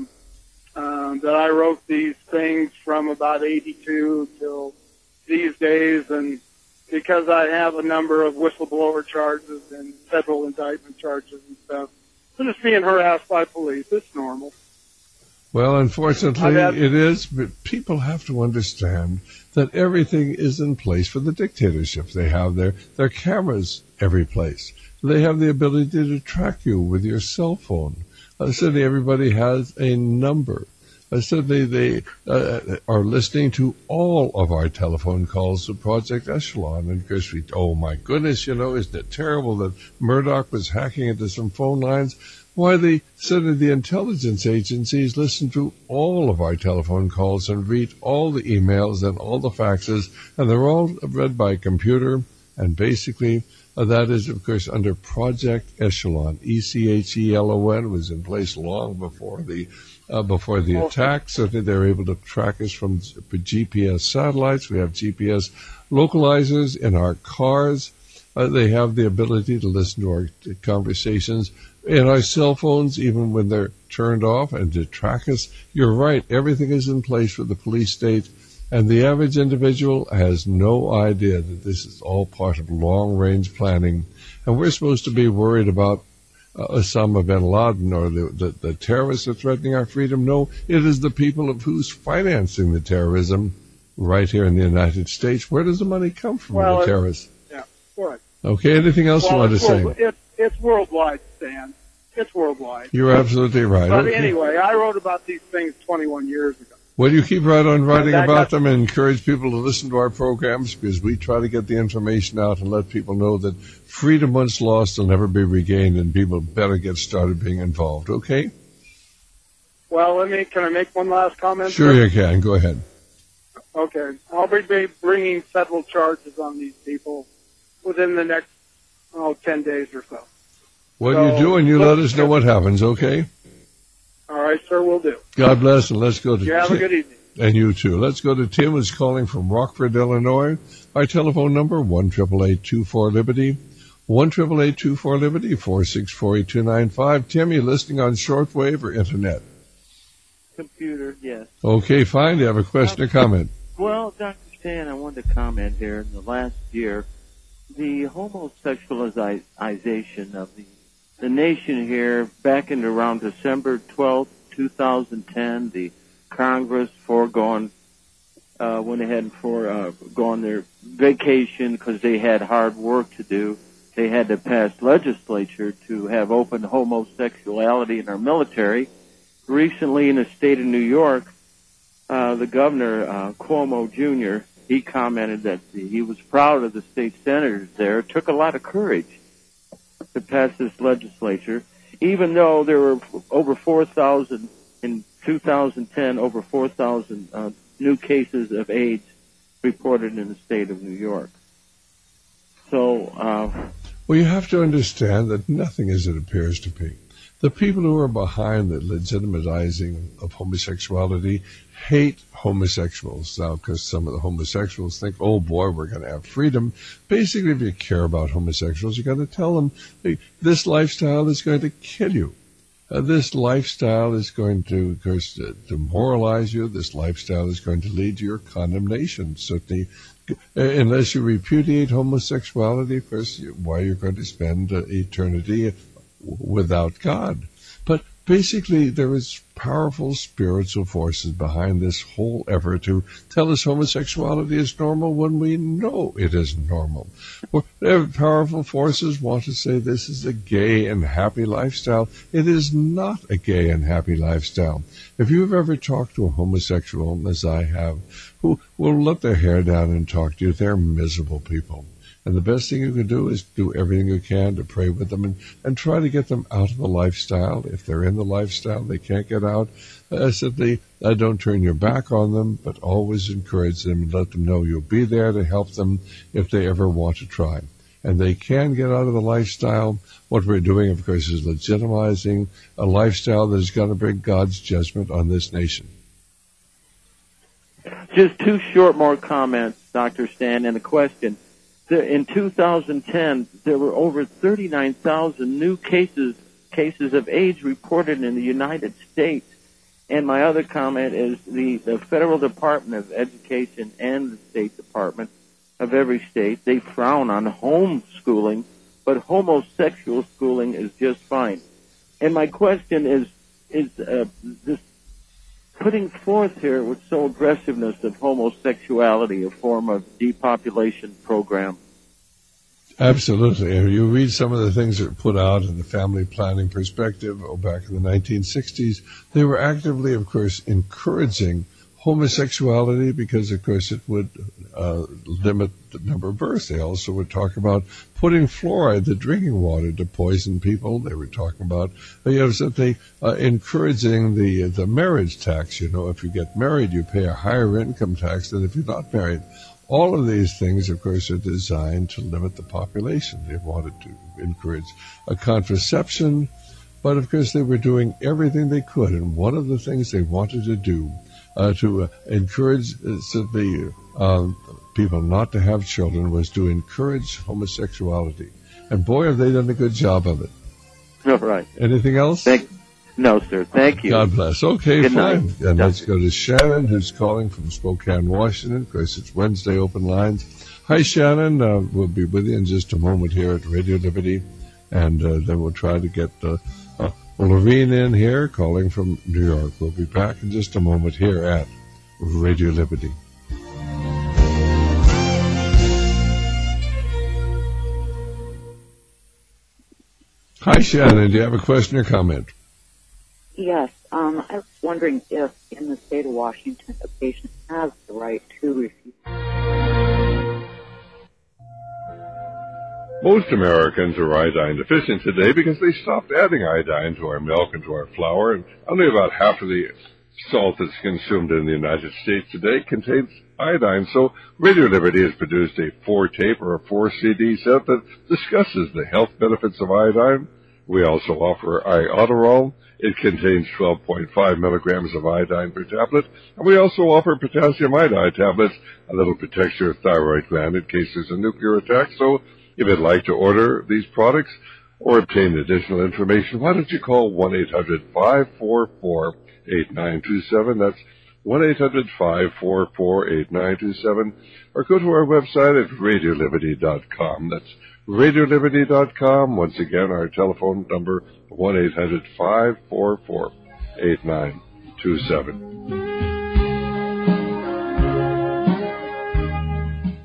that I wrote these things from about 82 till these days, and because I have a number of whistleblower charges and federal indictment charges and stuff, I'm just being harassed by police. It's normal. Well, unfortunately, it is, but people have to understand that everything is in place for the dictatorship. They have their cameras every place. They have the ability to track you with your cell phone. Suddenly, everybody has a number. Suddenly, they are listening to all of our telephone calls to Project Echelon. And of course, oh my goodness, isn't it terrible that Murdoch was hacking into some phone lines? Why, suddenly the intelligence agencies listen to all of our telephone calls and read all the emails and all the faxes, and they're all read by computer, and basically that is, of course, under Project Echelon. ECHELON was in place long before the attack. Certainly they're able to track us from GPS satellites. We have GPS localizers in our cars. They have the ability to listen to our conversations in our cell phones, even when they're turned off, and to track us. You're right. Everything is in place for the police state, and the average individual has no idea that this is all part of long-range planning. And we're supposed to be worried about Osama bin Laden or the terrorists are threatening our freedom. No, it is the people of who's financing the terrorism right here in the United States. Where does the money come from, the terrorists? Yeah, right. Okay, anything else you want to say? It's worldwide, Stan. It's worldwide. You're absolutely right. But anyway, I wrote about these things 21 years ago. Well, you keep right on writing about them and encourage people to listen to our programs, because we try to get the information out and let people know that freedom once lost will never be regained, and people better get started being involved, okay? Well, can I make one last comment? Sure, you can. Go ahead. Okay. I'll be bringing federal charges on these people within the next 10 days or so. Well, you do, and you let us know what happens, okay? All right, sir, will do. God bless, and let's go to You have a good evening. And you too. Let's go to Tim, who's calling from Rockford, Illinois. Our telephone number, 1-888-24-LIBERTY, 1-888-24-LIBERTY, 464-8295. Tim, you're listening on shortwave or internet? Computer, yes. Okay, fine. Do you have a question or comment? Well, Dr. Stan, I wanted to comment here. In the last year, the homosexualization of the nation here, back in around December 12th, 2010, the Congress went ahead and gone their vacation because they had hard work to do. They had to pass legislature to have open homosexuality in our military. Recently, in the state of New York, the governor, Cuomo Jr., he commented that he was proud of the state senators there. It took a lot of courage to pass this legislature, even though there were over 4,000 in 2010, over 4,000 new cases of AIDS reported in the state of New York. So, well, you have to understand that nothing as it appears to be. The people who are behind the legitimatizing of homosexuality hate homosexuals. Now, because some of the homosexuals think, oh boy, we're going to have freedom. Basically, if you care about homosexuals, you got to tell them, hey, this lifestyle is going to kill you. This lifestyle is going to, of course, demoralize you. This lifestyle is going to lead to your condemnation. Certainly, unless you repudiate homosexuality, of course, why you're going to spend eternity without God. But basically, there is powerful spiritual forces behind this whole effort to tell us homosexuality is normal when we know it is normal. Powerful forces want to say this is a gay and happy lifestyle. It is not a gay and happy lifestyle. If you've ever talked to a homosexual, as I have, who will let their hair down and talk to you, they're miserable people. And the best thing you can do is do everything you can to pray with them and try to get them out of the lifestyle. If they're in the lifestyle, they can't get out. Simply don't turn your back on them, but always encourage them and let them know you'll be there to help them if they ever want to try. And they can get out of the lifestyle. What we're doing, of course, is legitimizing a lifestyle that is going to bring God's judgment on this nation. Just two short more comments, Dr. Stan, and a question. In 2010, there were over 39,000 new cases of AIDS reported in the United States. And my other comment is the Federal Department of Education and the State Department of every state, they frown on homeschooling, but homosexual schooling is just fine. And my question is this putting forth here with so aggressiveness of homosexuality, a form of depopulation program? Absolutely. If you read some of the things that were put out in the family planning perspective back in the 1960s, they were actively, of course, encouraging homosexuality because, of course, it would limit the number of births. They also would talk about putting fluoride, the drinking water, to poison people. They were talking about, simply encouraging the marriage tax. If you get married, you pay a higher income tax than if you're not married. All of these things, of course, are designed to limit the population. They wanted to encourage a contraception, but, of course, they were doing everything they could. And one of the things they wanted to do to encourage people not to have children was to encourage homosexuality. And, boy, have they done a good job of it. All right. Anything else? No, sir. Thank you. God bless. Okay, Good fine. night. And let's go to Shannon, who's calling from Spokane, Washington. Of course, it's Wednesday, open lines. Hi, Shannon. We'll be with you in just a moment here at Radio Liberty. And then we'll try to get Lorene in here, calling from New York. We'll be back in just a moment here at Radio Liberty. Hi, Shannon. Do you have a question or comment? Yes. I was wondering if in the state of Washington a patient has the right to refuse. Most Americans are iodine deficient today because they stopped adding iodine to our milk and to our flour, and only about half of the salt that's consumed in the United States today contains iodine. So Radio Liberty has produced a 4-tape or a 4-CD set that discusses the health benefits of iodine. We also offer Iodoral. It contains 12.5 milligrams of iodine per tablet. And we also offer potassium iodide tablets, a little protects your thyroid gland in case there's a nuclear attack. So if you'd like to order these products or obtain additional information, why don't you call 1-800-544-8927. That's 1-800-544-8927. Or go to our website at radioliberty.com. That's radioliberty.com. Once again, our telephone number, 1-800-544-8927.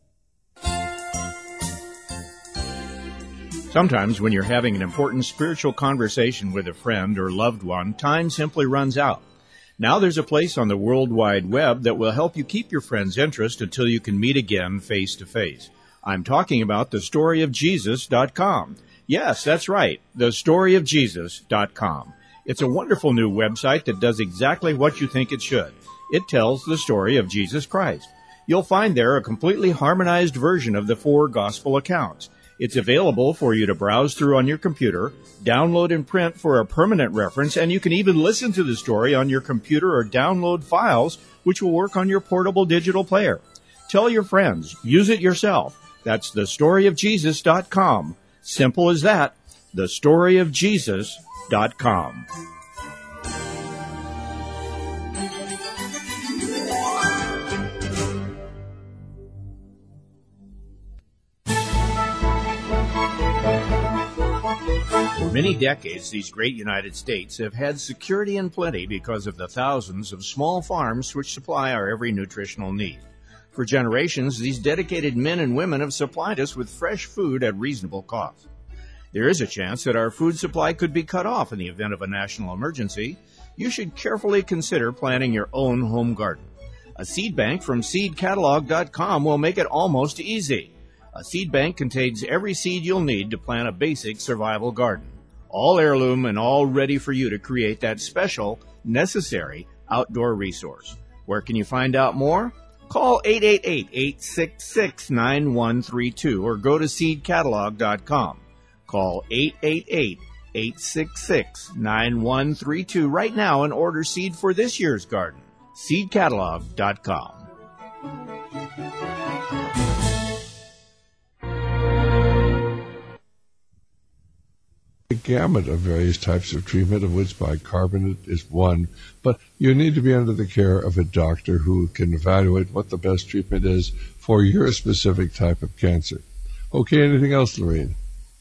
Sometimes when you're having an important spiritual conversation with a friend or loved one, time simply runs out. Now there's a place on the World Wide Web that will help you keep your friend's interest until you can meet again face to face. I'm talking about thestoryofjesus.com. Yes, that's right, thestoryofjesus.com. It's a wonderful new website that does exactly what you think it should. It tells the story of Jesus Christ. You'll find there a completely harmonized version of the 4 gospel accounts. It's available for you to browse through on your computer, download and print for a permanent reference, and you can even listen to the story on your computer or download files, which will work on your portable digital player. Tell your friends. Use it yourself. That's thestoryofjesus.com. Simple as that. Thestoryofjesus.com. For many decades, these great United States have had security and plenty because of the thousands of small farms which supply our every nutritional need. For generations, these dedicated men and women have supplied us with fresh food at reasonable cost. There is a chance that our food supply could be cut off in the event of a national emergency. You should carefully consider planting your own home garden. A seed bank from seedcatalog.com will make it almost easy. A seed bank contains every seed you'll need to plant a basic survival garden. All heirloom and all ready for you to create that special, necessary outdoor resource. Where can you find out more? Call 888-866-9132 or go to seedcatalog.com. Call 888-866-9132 right now and order seed for this year's garden. seedcatalog.com. A gamut of various types of treatment, of which bicarbonate is one, but you need to be under the care of a doctor who can evaluate what the best treatment is for your specific type of cancer. Okay, anything else, Lorraine?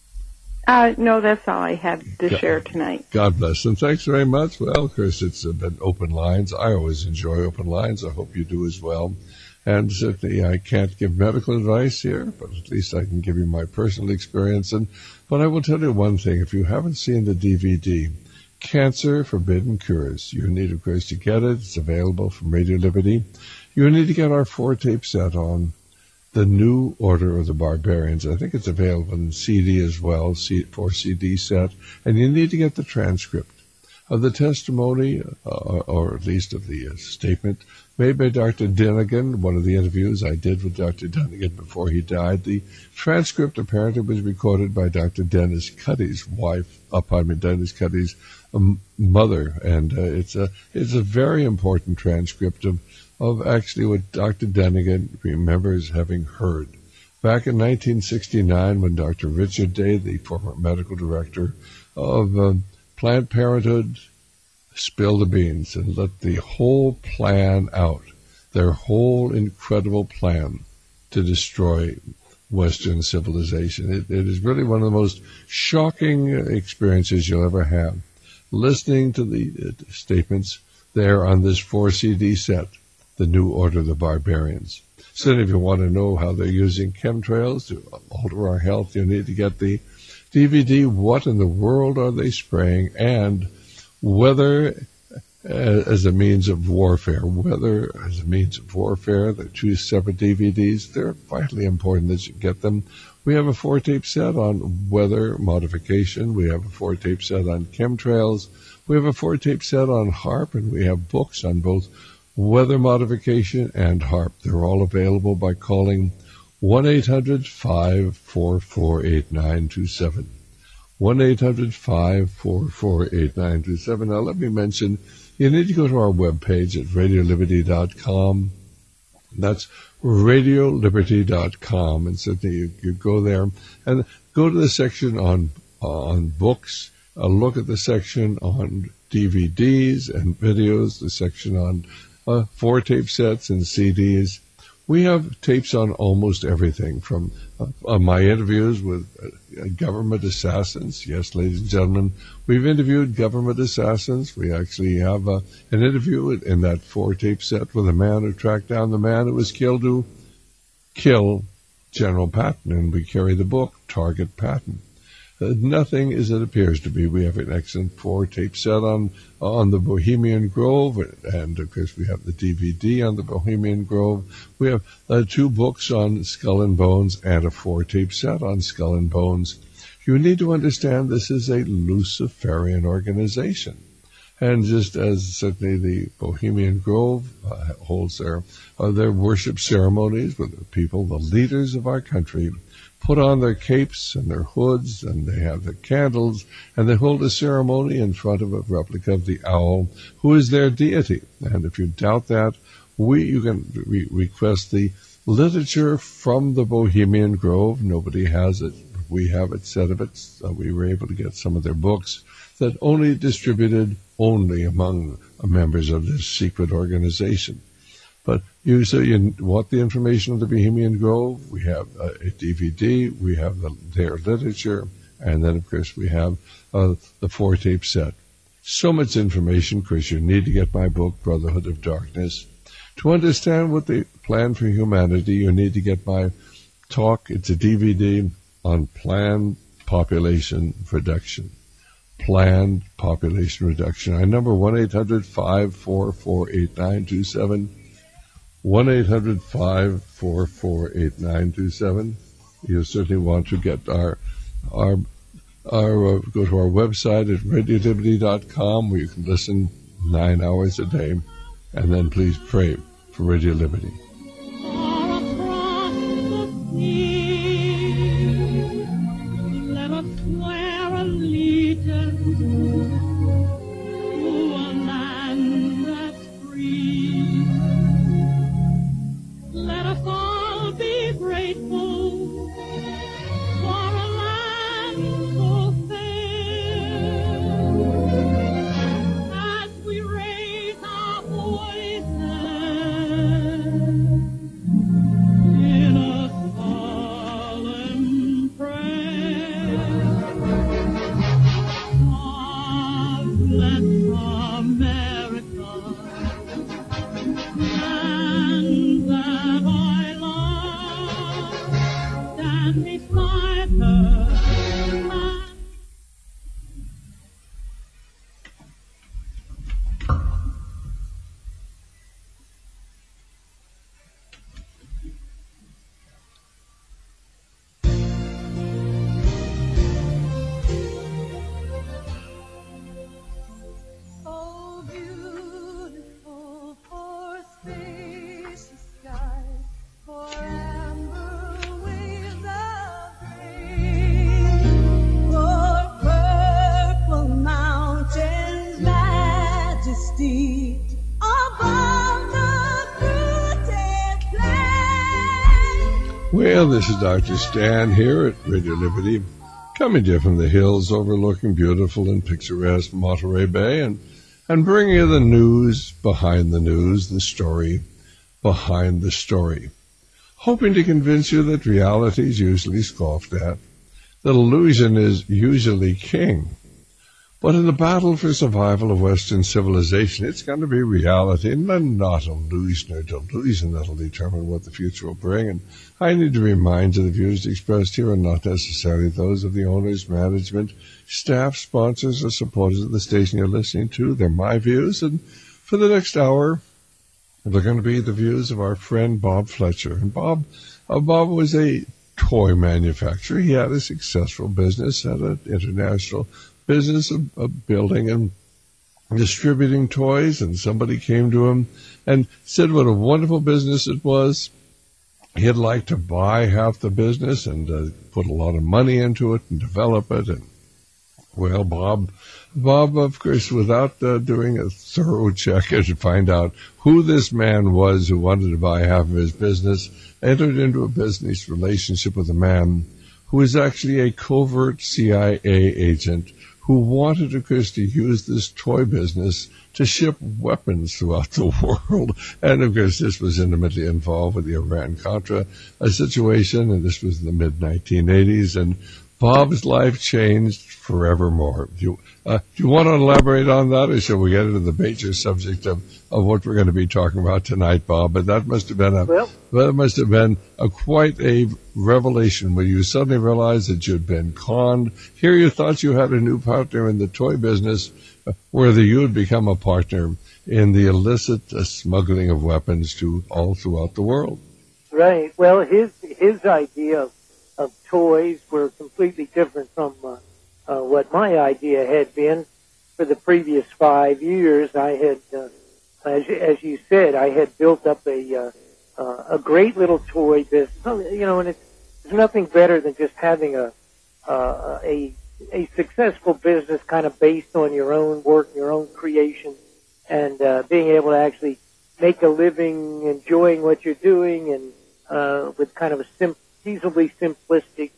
No, that's all I had to share tonight. God bless them. Thanks very much. Well, Chris, it's been open lines. I always enjoy open lines. I hope you do as well. And certainly I can't give medical advice here, but at least I can give you my personal experience. But I will tell you one thing. If you haven't seen the DVD, Cancer Forbidden Cures, you need, of course, to get it. It's available from Radio Liberty. You need to get our 4-tape set on The New Order of the Barbarians. I think it's available in CD as well, 4-CD set. And you need to get the transcript of the testimony, or at least of the statement made by Dr. Dinnigan, one of the interviews I did with Dr. Dinnigan before he died. The transcript apparently was recorded by Dr. Dennis Cuddy's Dennis Cuddy's mother, and it's a very important transcript of actually what Dr. Dinnigan remembers having heard. Back in 1969, when Dr. Richard Day, the former medical director of Planned Parenthood, spilled the beans and let the whole plan out, their whole incredible plan to destroy Western civilization. It is really one of the most shocking experiences you'll ever have, listening to the statements there on this 4-CD set, The New Order of the Barbarians. So if you want to know how they're using chemtrails to alter our health, you need to get the DVD, What in the World Are They Spraying? And Weather as a Means of Warfare. Weather as a Means of Warfare. They're 2 separate DVDs. They're vitally important that you get them. We have a 4-tape set on weather modification. We have a 4-tape set on chemtrails. We have a 4-tape set on HAARP, and we have books on both weather modification and HAARP. They're all available by calling 1-800-544-8927. 1-800-544-8927. Now, let me mention, you need to go to our webpage at radioliberty.com. That's radioliberty.com. And so you go there and go to the section on books, look at the section on DVDs and videos, the section on 4-tape sets and CDs. We have tapes on almost everything, from my interviews with government assassins. Yes, ladies and gentlemen, we've interviewed government assassins. We actually have an interview in that 4-tape set with a man who tracked down the man who was killed to kill General Patton, and we carry the book, Target Patton. Nothing as it appears to be. We have an excellent 4-tape set on the Bohemian Grove, and of course we have the DVD on the Bohemian Grove. We have 2 books on Skull and Bones and a 4-tape set on Skull and Bones. You need to understand this is a Luciferian organization. And just as certainly the Bohemian Grove holds their worship ceremonies with the people, the leaders of our country, put on their capes and their hoods, and they have their candles, and they hold a ceremony in front of a replica of the owl, who is their deity. And if you doubt that, you can request the literature from the Bohemian Grove. Nobody has it. We have it, set of it. So we were able to get some of their books that only distributed only among members of this secret organization. But you want the information of the Bohemian Grove? We have a DVD. We have their literature. And then, of course, we have the 4-tape set. So much information, Chris. You need to get my book, Brotherhood of Darkness. To understand what they plan for humanity, you need to get my talk. It's a DVD on planned population reduction. Planned population reduction. Our number 1-800-544-8927. 1-800-544-8927. You certainly want to get our go to our website at radioliberty.com, where you can listen 9 hours a day, and then please pray for Radio Liberty. Let us swear allegiance to a land that's free. Let us all be grateful for a land so fair. As we raise our voices in a solemn prayer, God bless America, and that I love, stand beside her. Oh, beautiful for spacious skies, for amber waves of grain, for purple mountains' majesty above the fruited plain. Well, this is Dr. Stan here at Radio Liberty, coming to you from the hills overlooking beautiful and picturesque Monterey Bay, and bringing you the news behind the news, the story behind the story, hoping to convince you that reality is usually scoffed at, that illusion is usually king. But in the battle for survival of Western civilization, it's going to be reality and not illusion or delusion that will determine what the future will bring. And I need to remind you the views expressed here are not necessarily those of the owners, management, staff, sponsors, or supporters of the station you're listening to. They're my views. And for the next hour, they're going to be the views of our friend Bob Fletcher. And Bob was a toy manufacturer. He had a successful business, had an international business of building and distributing toys, and somebody came to him and said what a wonderful business it was. He'd like to buy half the business and put a lot of money into it and develop it. And well, Bob, of course, without doing a thorough check to find out who this man was who wanted to buy half of his business, entered into a business relationship with a man who was actually a covert CIA agent who wanted, of course, to use this toy business to ship weapons throughout the world. And, of course, this was intimately involved with the Iran-Contra situation, and this was in the mid-1980s, and Bob's life changed forevermore. Do you want to elaborate on that, or shall we get into the major subject of what we're going to be talking about tonight, Bob? But that must have been quite a revelation when you suddenly realized that you'd been conned. Here you thought you had a new partner in the toy business, whether you had become a partner in the illicit smuggling of weapons to all throughout the world. Right. Well, his idea of toys were completely different from what my idea had been. For the previous 5 years, I had, as you said, I had built up a great little toy business. You know, and there's nothing better than just having a successful business kind of based on your own work, your own creation, and being able to actually make a living, enjoying what you're doing, and with kind of a reasonably simplistic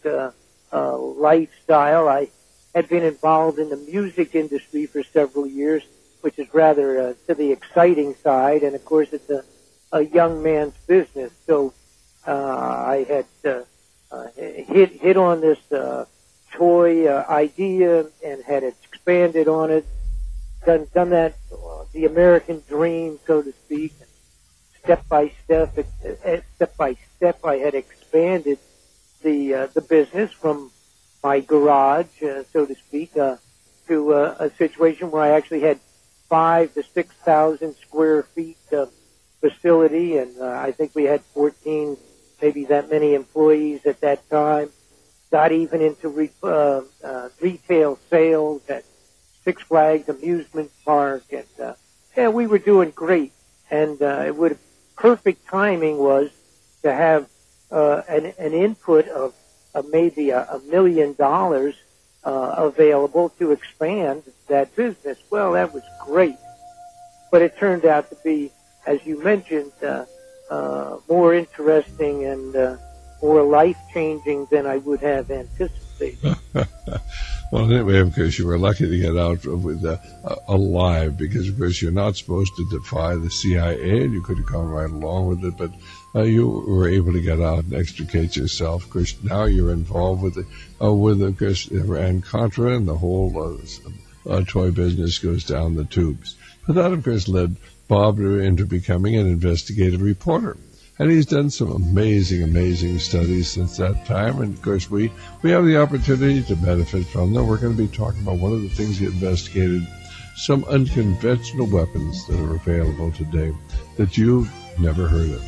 lifestyle. I had been involved in the music industry for several years, which is rather to the exciting side, and of course it's a young man's business. So I had hit on this toy idea and had expanded on it, done that, the American dream, so to speak. Step by step, I had expanded the business from my garage, so to speak, to a situation where I actually had 5,000 to 6,000 square feet of facility, and I think we had 14, maybe that many employees at that time. Got even into retail sales at Six Flags Amusement Park, and yeah, we were doing great. And it would perfect timing was to have an input of maybe $1 million available to expand that business. Well, that was great, but it turned out to be, as you mentioned, more interesting and more life-changing than I would have anticipated. Well, anyway, of course, you were lucky to get out with alive, because, of course, you're not supposed to defy the CIA, and you could have gone right along with it, but you were able to get out and extricate yourself. Of course, now you're involved with of course, Iran-Contra, and the whole toy business goes down the tubes. But that, of course, led Bob into becoming an investigative reporter. And he's done some amazing studies since that time. And, of course, we have the opportunity to benefit from them. We're going to be talking about one of the things he investigated, some unconventional weapons that are available today that you've never heard of.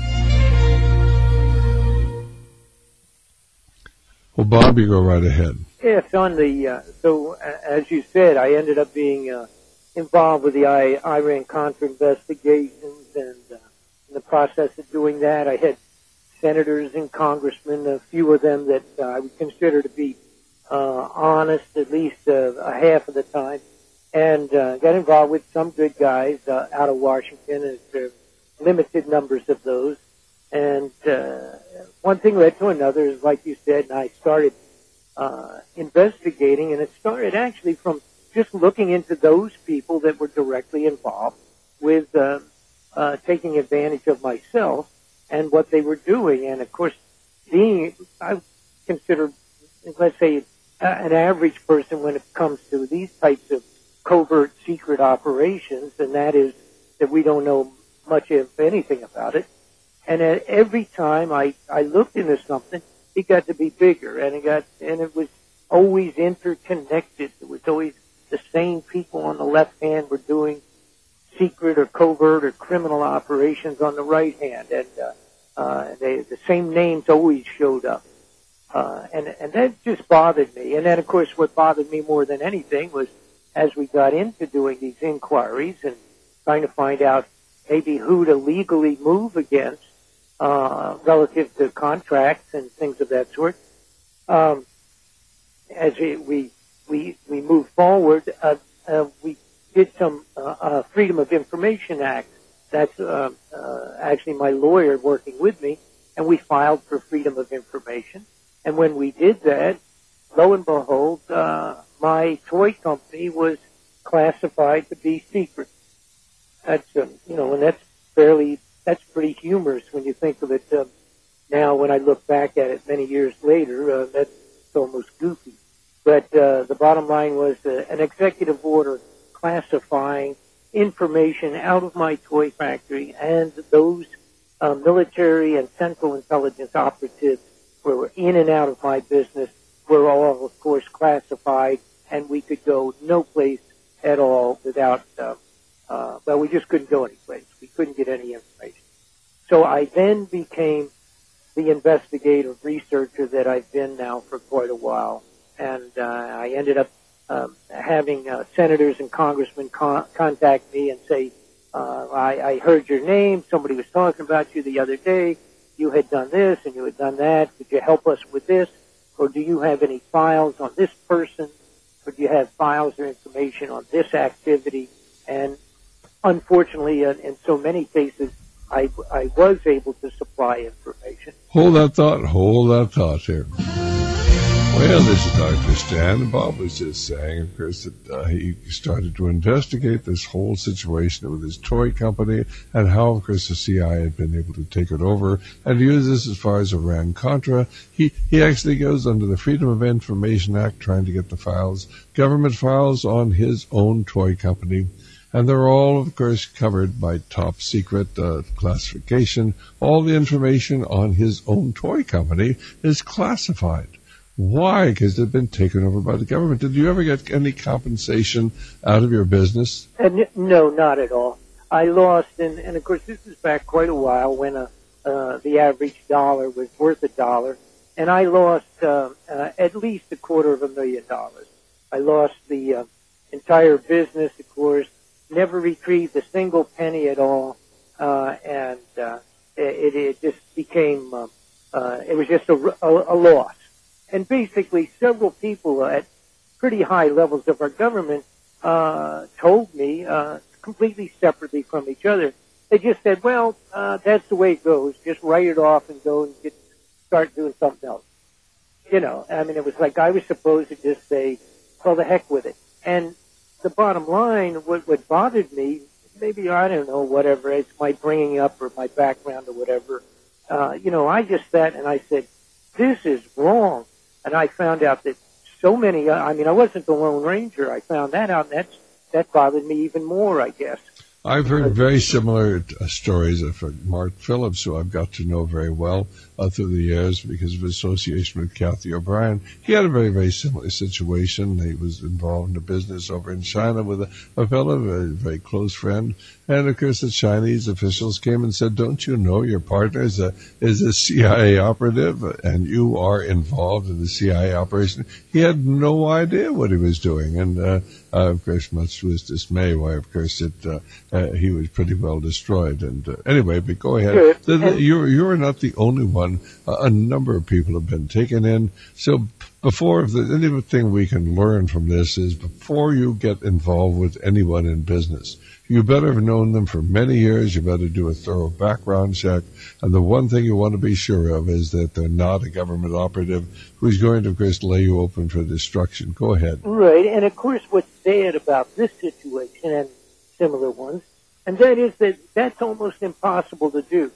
Well, Bob, you go right ahead. Yes, on the, so as you said, I ended up being involved with the Iran-Contra investigations, and in the process of doing that, I had senators and congressmen, a few of them that I would consider to be honest, at least a half of the time, and got involved with some good guys out of Washington, and there are limited numbers of those. And one thing led to another, is like you said, and I started investigating, and it started actually from just looking into those people that were directly involved with taking advantage of myself and what they were doing. And, of course, I consider, let's say, an average person when it comes to these types of covert secret operations, and that is that we don't know much of anything about it. And every time I looked into something, it got to be bigger, and it was always interconnected. It was always the same people on the left hand were doing secret or covert or criminal operations on the right hand, and the same names always showed up, and that just bothered me. And then, of course, what bothered me more than anything was as we got into doing these inquiries and trying to find out maybe who to legally move against relative to contracts and things of that sort. As we moved forward, we did some Freedom of Information Act. That's actually my lawyer working with me, and we filed for freedom of information. And when we did that, lo and behold, my toy company was classified to be secret. That's and that's pretty humorous when you think of it. Now, when I look back at it many years later, that's almost goofy. But the bottom line was an executive order classifying information out of my toy factory, and those military and central intelligence operatives who were in and out of my business were all, of course, classified, and we could go no place at all without, we just couldn't go any place. We couldn't get any information. So I then became the investigative researcher that I've been now for quite a while, and I ended up having senators and congressmen contact me and say, I heard your name, somebody was talking about you the other day, you had done this and you had done that, could you help us with this, or do you have any files on this person, or do you have files or information on this activity? And unfortunately, in so many cases, I was able to supply information. Hold that thought here. Well, this is Dr. Stan, and Bob was just saying, of course, that he started to investigate this whole situation with his toy company and how, of course, the CIA had been able to take it over and use this as far as Iran-Contra. He actually goes under the Freedom of Information Act trying to get the files, government files on his own toy company. And they're all, of course, covered by top secret classification. All the information on his own toy company is classified. Why? Because they've been taken over by the government. Did you ever get any compensation out of your business? No, not at all. I lost, and of course this is back quite a while when the average dollar was worth $1, and I lost at least $250,000. I lost the entire business, of course, never retrieved a single penny at all, and it just became it was just a loss. And basically, several people at pretty high levels of our government told me, completely separately from each other, they just said, well, that's the way it goes. Just write it off and go and start doing something else. You know, I mean, it was like I was supposed to just say, well, the heck with it. And the bottom line, what bothered me, maybe, I don't know, whatever, it's my bringing up or my background or whatever, you know, I just sat and I said, this is wrong. And I found out that so many, I mean, I wasn't the Lone Ranger. I found that out, and that bothered me even more, I guess. I've heard very similar stories from Mark Phillips, who I've got to know very well through the years because of association with Kathy O'Brien. He had a very, very similar situation. He was involved in a business over in China with a fellow, a very close friend. And, of course, the Chinese officials came and said, don't you know your partner is a CIA operative and you are involved in the CIA operation? He had no idea what he was doing. And, of course, much to his dismay, why, of course, he was pretty well destroyed. And anyway, but go ahead. You're not the only one. A number of people have been taken in. So before, if there's anything we can learn from this is before you get involved with anyone in business, you better have known them for many years. You better do a thorough background check. And the one thing you want to be sure of is that they're not a government operative who's going to, of course, lay you open for destruction. Go ahead. Right. And, of course, what's sad about this situation and similar ones, and that is that that's almost impossible to do.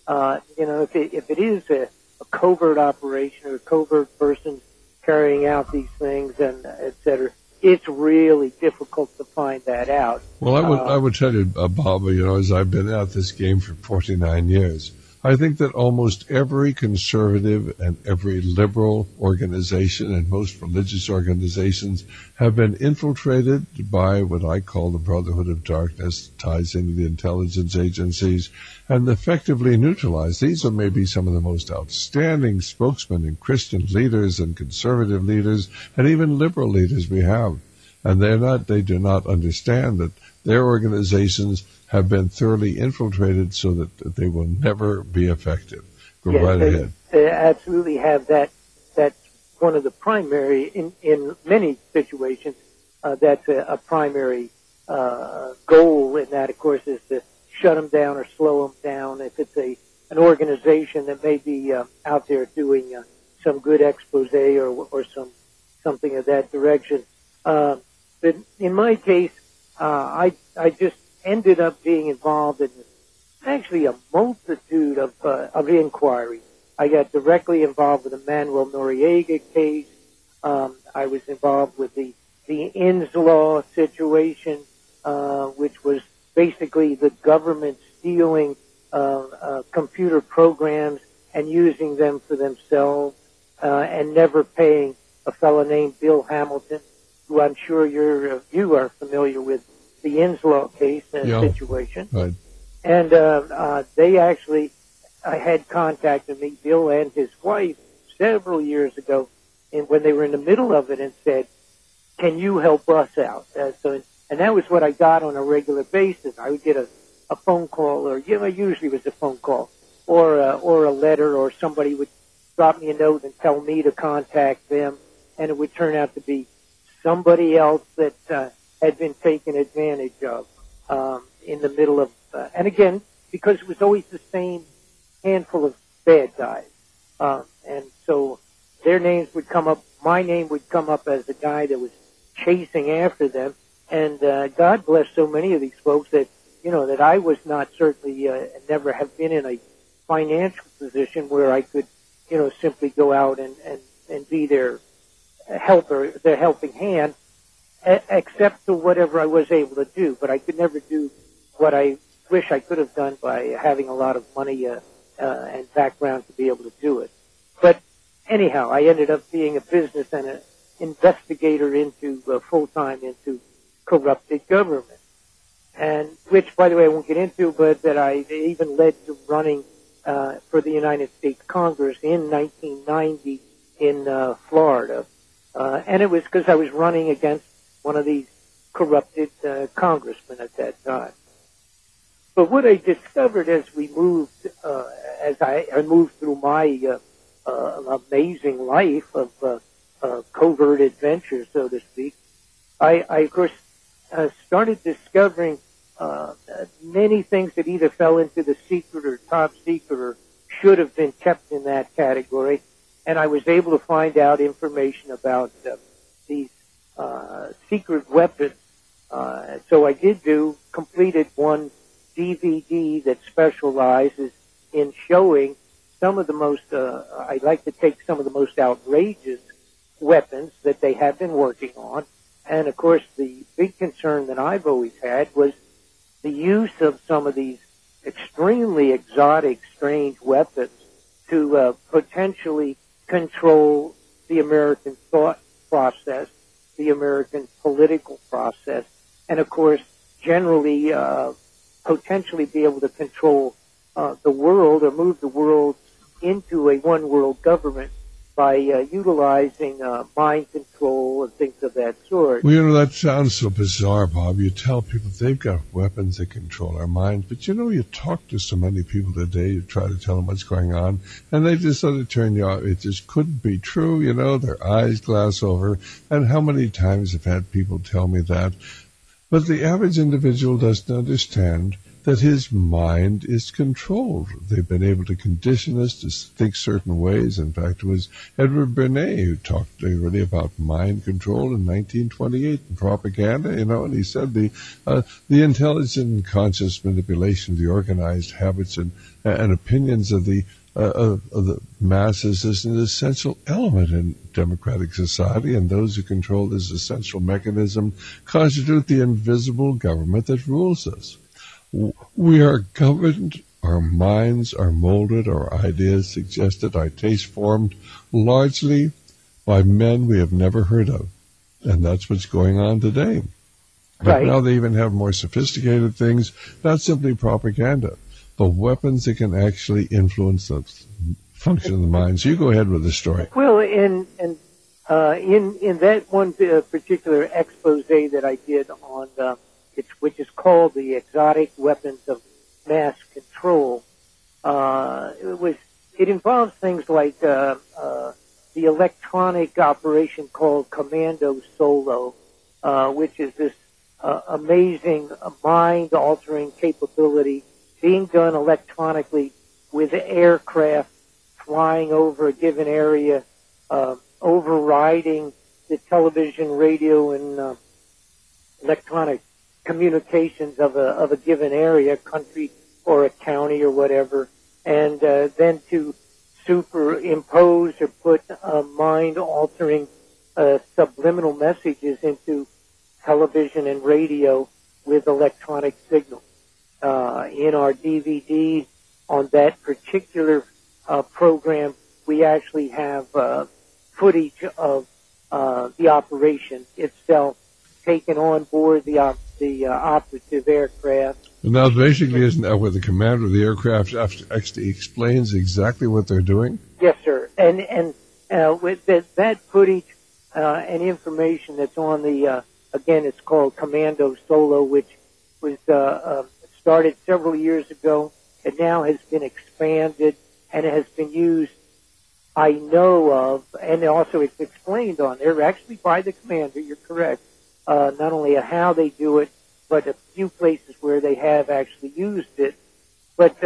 You know, if it is a covert operation or a covert person carrying out these things and et cetera, it's really difficult to find that out. Well, I would tell you, Bob, you know, as I've been at this game for 49 years, I think that almost every conservative and every liberal organization and most religious organizations have been infiltrated by what I call the Brotherhood of Darkness, ties into the intelligence agencies, and effectively neutralized. These are maybe some of the most outstanding spokesmen and Christian leaders and conservative leaders and even liberal leaders we have. And they do not understand that their organizations have been thoroughly infiltrated so that they will never be effective. Go right ahead. They absolutely have that. That's one of the primary, in many situations, that's a primary goal, and that, of course, is to shut them down or slow them down. If it's an organization that may be out there doing some good expose or something of that direction. But in my case, I just ended up being involved in actually a multitude of inquiries. I got directly involved with the Manuel Noriega case. I was involved with the Inslaw situation, which was basically the government stealing computer programs and using them for themselves, and never paying a fellow named Bill Hamilton, who I'm sure you are familiar with the Inslaw case situation. Right. And they actually had contacted me, Bill and his wife, several years ago, and when they were in the middle of it, and said, "Can you help us out?" And that was what I got on a regular basis. I would get a phone call, or usually it was a phone call, or a letter, or somebody would drop me a note and tell me to contact them, and it would turn out to be somebody else that had been taken advantage of in the middle of, and again, because it was always the same handful of bad guys, and so their names would come up my name would come up as the guy that was chasing after them. And God bless so many of these folks that, that I was not certainly, never have been in a financial position where I could, simply go out and be their helper, their helping hand, except to whatever I was able to do. But I could never do what I wish I could have done by having a lot of money and background to be able to do it. But anyhow, I ended up being a business and an investigator into full-time into corrupted government, and which, by the way, I won't get into, but that I even led to running for the United States Congress in 1990 in Florida, and it was because I was running against one of these corrupted congressmen at that time. But what I discovered as we moved, as I moved through my amazing life of covert adventure, so to speak, I of course started discovering many things that either fell into the secret or top secret or should have been kept in that category, and I was able to find out information about these secret weapons. So I completed one DVD that specializes in showing some of the most, I'd like to take some of the most outrageous weapons that they have been working on. And of course, the big concern that I've always had was the use of some of these extremely exotic, strange weapons to potentially control the American thought process, the American political process, and of course, generally potentially be able to control the world or move the world into a one-world government by utilizing mind control and things of that sort. Well, that sounds so bizarre, Bob. You tell people they've got weapons that control our minds, but you talk to so many people today, you try to tell them what's going on, and they just sort of turn you off. It just couldn't be true, their eyes glass over. And how many times have had people tell me that? But the average individual doesn't understand that his mind is controlled. They've been able to condition us to think certain ways. In fact, it was Edward Bernays who talked really about mind control in 1928 in Propaganda, and he said the intelligent and conscious manipulation of the organized habits and opinions of the masses is an essential element in democratic society, and those who control this essential mechanism constitute the invisible government that rules us. We are governed, our minds are molded, our ideas suggested, our taste formed largely by men we have never heard of. And that's what's going on today. But right. Now they even have more sophisticated things, not simply propaganda, but weapons that can actually influence the function of the mind. So you go ahead with the story. Well, in that one particular expose that I did on which is called the Exotic Weapons of Mass Control. It involves things like the electronic operation called Commando Solo, which is this amazing mind-altering capability being done electronically with aircraft flying over a given area, overriding the television, radio, and electronic communications of a given area, country or a county or whatever, and then to superimpose or put mind-altering subliminal messages into television and radio with electronic signals. In our DVD on that particular program, we actually have footage of the operation itself taken on board the operative aircraft. Now, basically, isn't that where the commander of the aircraft actually explains exactly what they're doing? Yes, sir. And with that footage and information that's on the, again, it's called Commando Solo, which was started several years ago. It now has been expanded and it has been used, I know of, and also it's explained on there, actually by the commander, you're correct, not only how they do it, but a few places where they have actually used it. But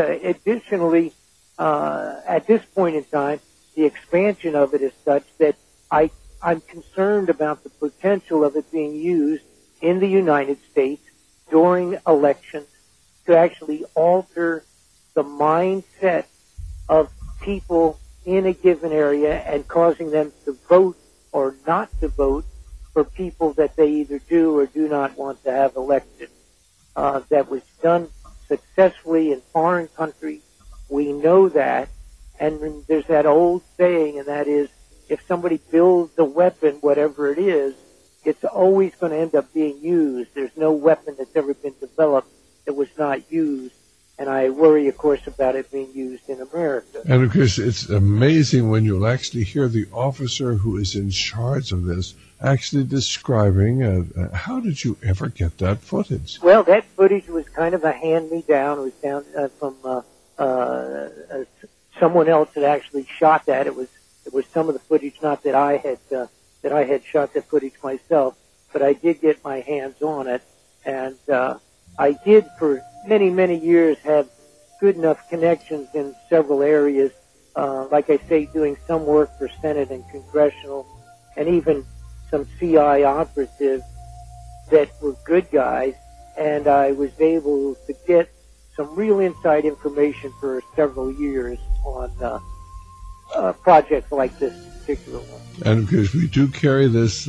additionally, at this point in time, the expansion of it is such that I I'm concerned about the potential of it being used in the United States during elections to actually alter the mindset of people in a given area and causing them to vote or not to vote for people that they either do or do not want to have elected. That was done successfully in foreign countries. We know that. And there's that old saying, and that is, if somebody builds a weapon, whatever it is, it's always going to end up being used. There's no weapon that's ever been developed that was not used. And I worry, of course, about it being used in America. And of course, it's amazing when you'll actually hear the officer who is in charge of this actually describing, how did you ever get that footage? Well, that footage was kind of a hand-me-down. It was down from someone else that actually shot that. It was some of the footage, not that I had shot the footage myself, but I did get my hands on it, and I did for many, many years have good enough connections in several areas, like I say, doing some work for Senate and Congressional, and even some CI operatives that were good guys, and I was able to get some real inside information for several years on projects like this particular one. And of course, we do carry this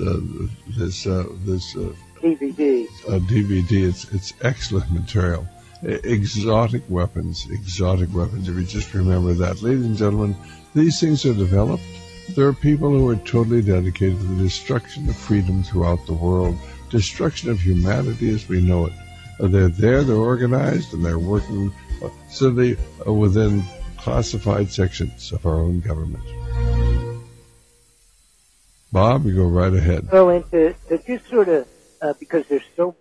DVD. DVD. It's excellent material. Exotic weapons. If you just remember that, ladies and gentlemen, these things are developed. There are people who are totally dedicated to the destruction of freedom throughout the world, destruction of humanity as we know it. They're there, they're organized, and they're working within classified sections of our own government. Bob, you go right ahead. Well, and to just sort of, because there's so...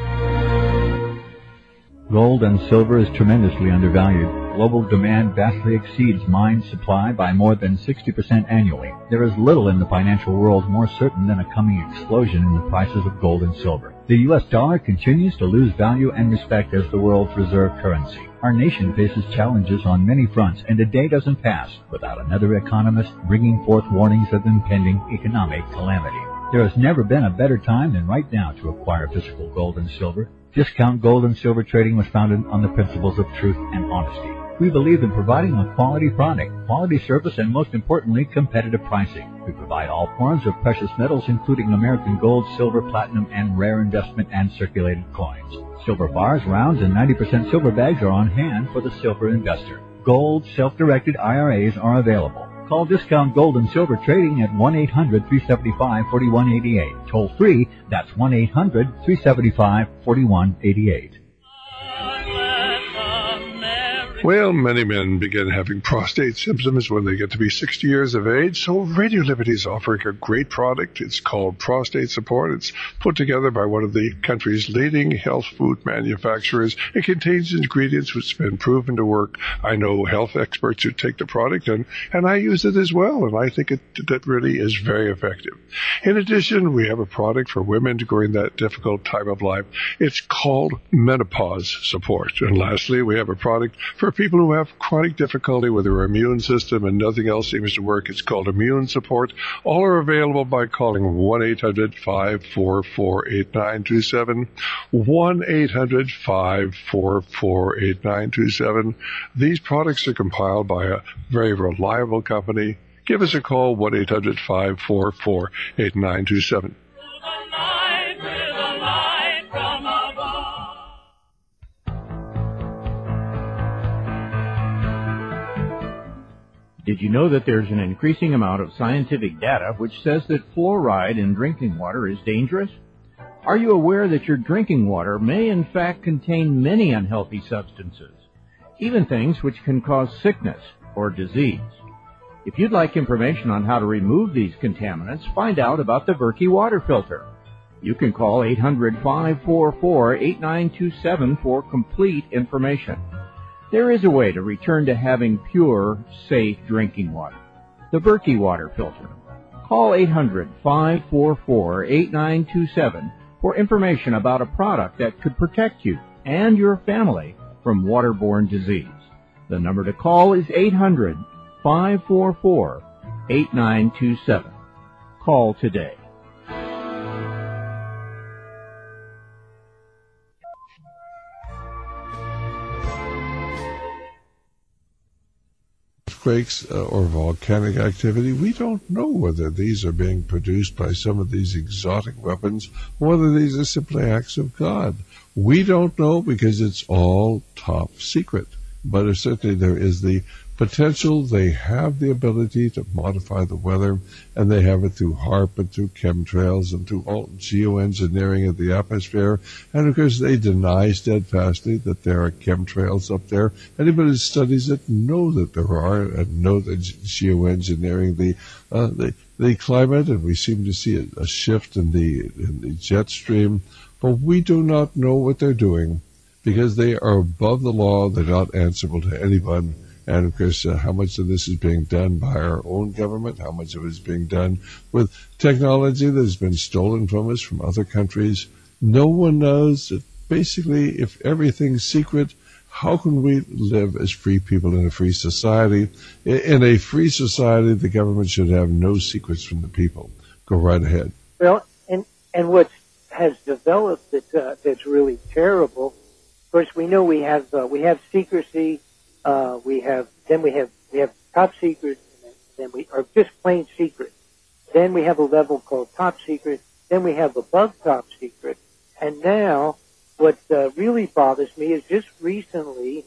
Gold and silver is tremendously undervalued. Global demand vastly exceeds mine supply by more than 60% annually. There is little in the financial world more certain than a coming explosion in the prices of gold and silver. The U.S. dollar continues to lose value and respect as the world's reserve currency. Our nation faces challenges on many fronts, and a day doesn't pass without another economist bringing forth warnings of impending economic calamity. There has never been a better time than right now to acquire physical gold and silver. Discount Gold and Silver Trading was founded on the principles of truth and honesty. We believe in providing a quality product, quality service, and most importantly, competitive pricing. We provide all forms of precious metals, including American gold, silver, platinum, and rare investment and circulated coins. Silver bars, rounds, and 90% silver bags are on hand for the silver investor. Gold self-directed IRAs are available. Call Discount Gold and Silver Trading at 1-800-375-4188. Toll free, that's 1-800-375-4188. Well, many men begin having prostate symptoms when they get to be 60 years of age, so Radio Liberty is offering a great product. It's called Prostate Support. It's put together by one of the country's leading health food manufacturers. It contains ingredients which have been proven to work. I know health experts who take the product, and I use it as well, and I think that really is very effective. In addition, we have a product for women during that difficult time of life. It's called Menopause Support. And lastly, we have a product for people who have chronic difficulty with their immune system and nothing else seems to work. It's called Immune Support. All are available by calling 1-800-544-8927, 1-800-544-8927. These products are compiled by a very reliable company. Give us a call, 1-800-544-8927. Did you know that there's an increasing amount of scientific data which says that fluoride in drinking water is dangerous? Are you aware that your drinking water may in fact contain many unhealthy substances, even things which can cause sickness or disease? If you'd like information on how to remove these contaminants, find out about the Berkey water filter. You can call 800-544-8927 for complete information. There is a way to return to having pure, safe drinking water. The Berkey water filter. Call 800-544-8927 for information about a product that could protect you and your family from waterborne disease. The number to call is 800-544-8927. Call today. Earthquakes or volcanic activity, we don't know whether these are being produced by some of these exotic weapons or whether these are simply acts of God. We don't know because it's all top secret. But certainly there is the potential. They have the ability to modify the weather, and they have it through HAARP and through chemtrails and through all geoengineering of the atmosphere. And of course, they deny steadfastly that there are chemtrails up there. Anybody who studies it know that there are, and know that geoengineering the climate, and we seem to see a shift in the jet stream. But we do not know what they're doing, because they are above the law. They're not answerable to anyone. And, of course, how much of this is being done by our own government, how much of it is being done with technology that has been stolen from us from other countries. No one knows. Basically, if everything's secret, how can we live as free people in a free society? In a free society, the government should have no secrets from the people. Go right ahead. Well, and what has developed that's really terrible. Of course, we know we have secrecy. We have top secret, then we are just plain secret. Then we have a level called top secret. Then we have above top secret. And now, what really bothers me is just recently,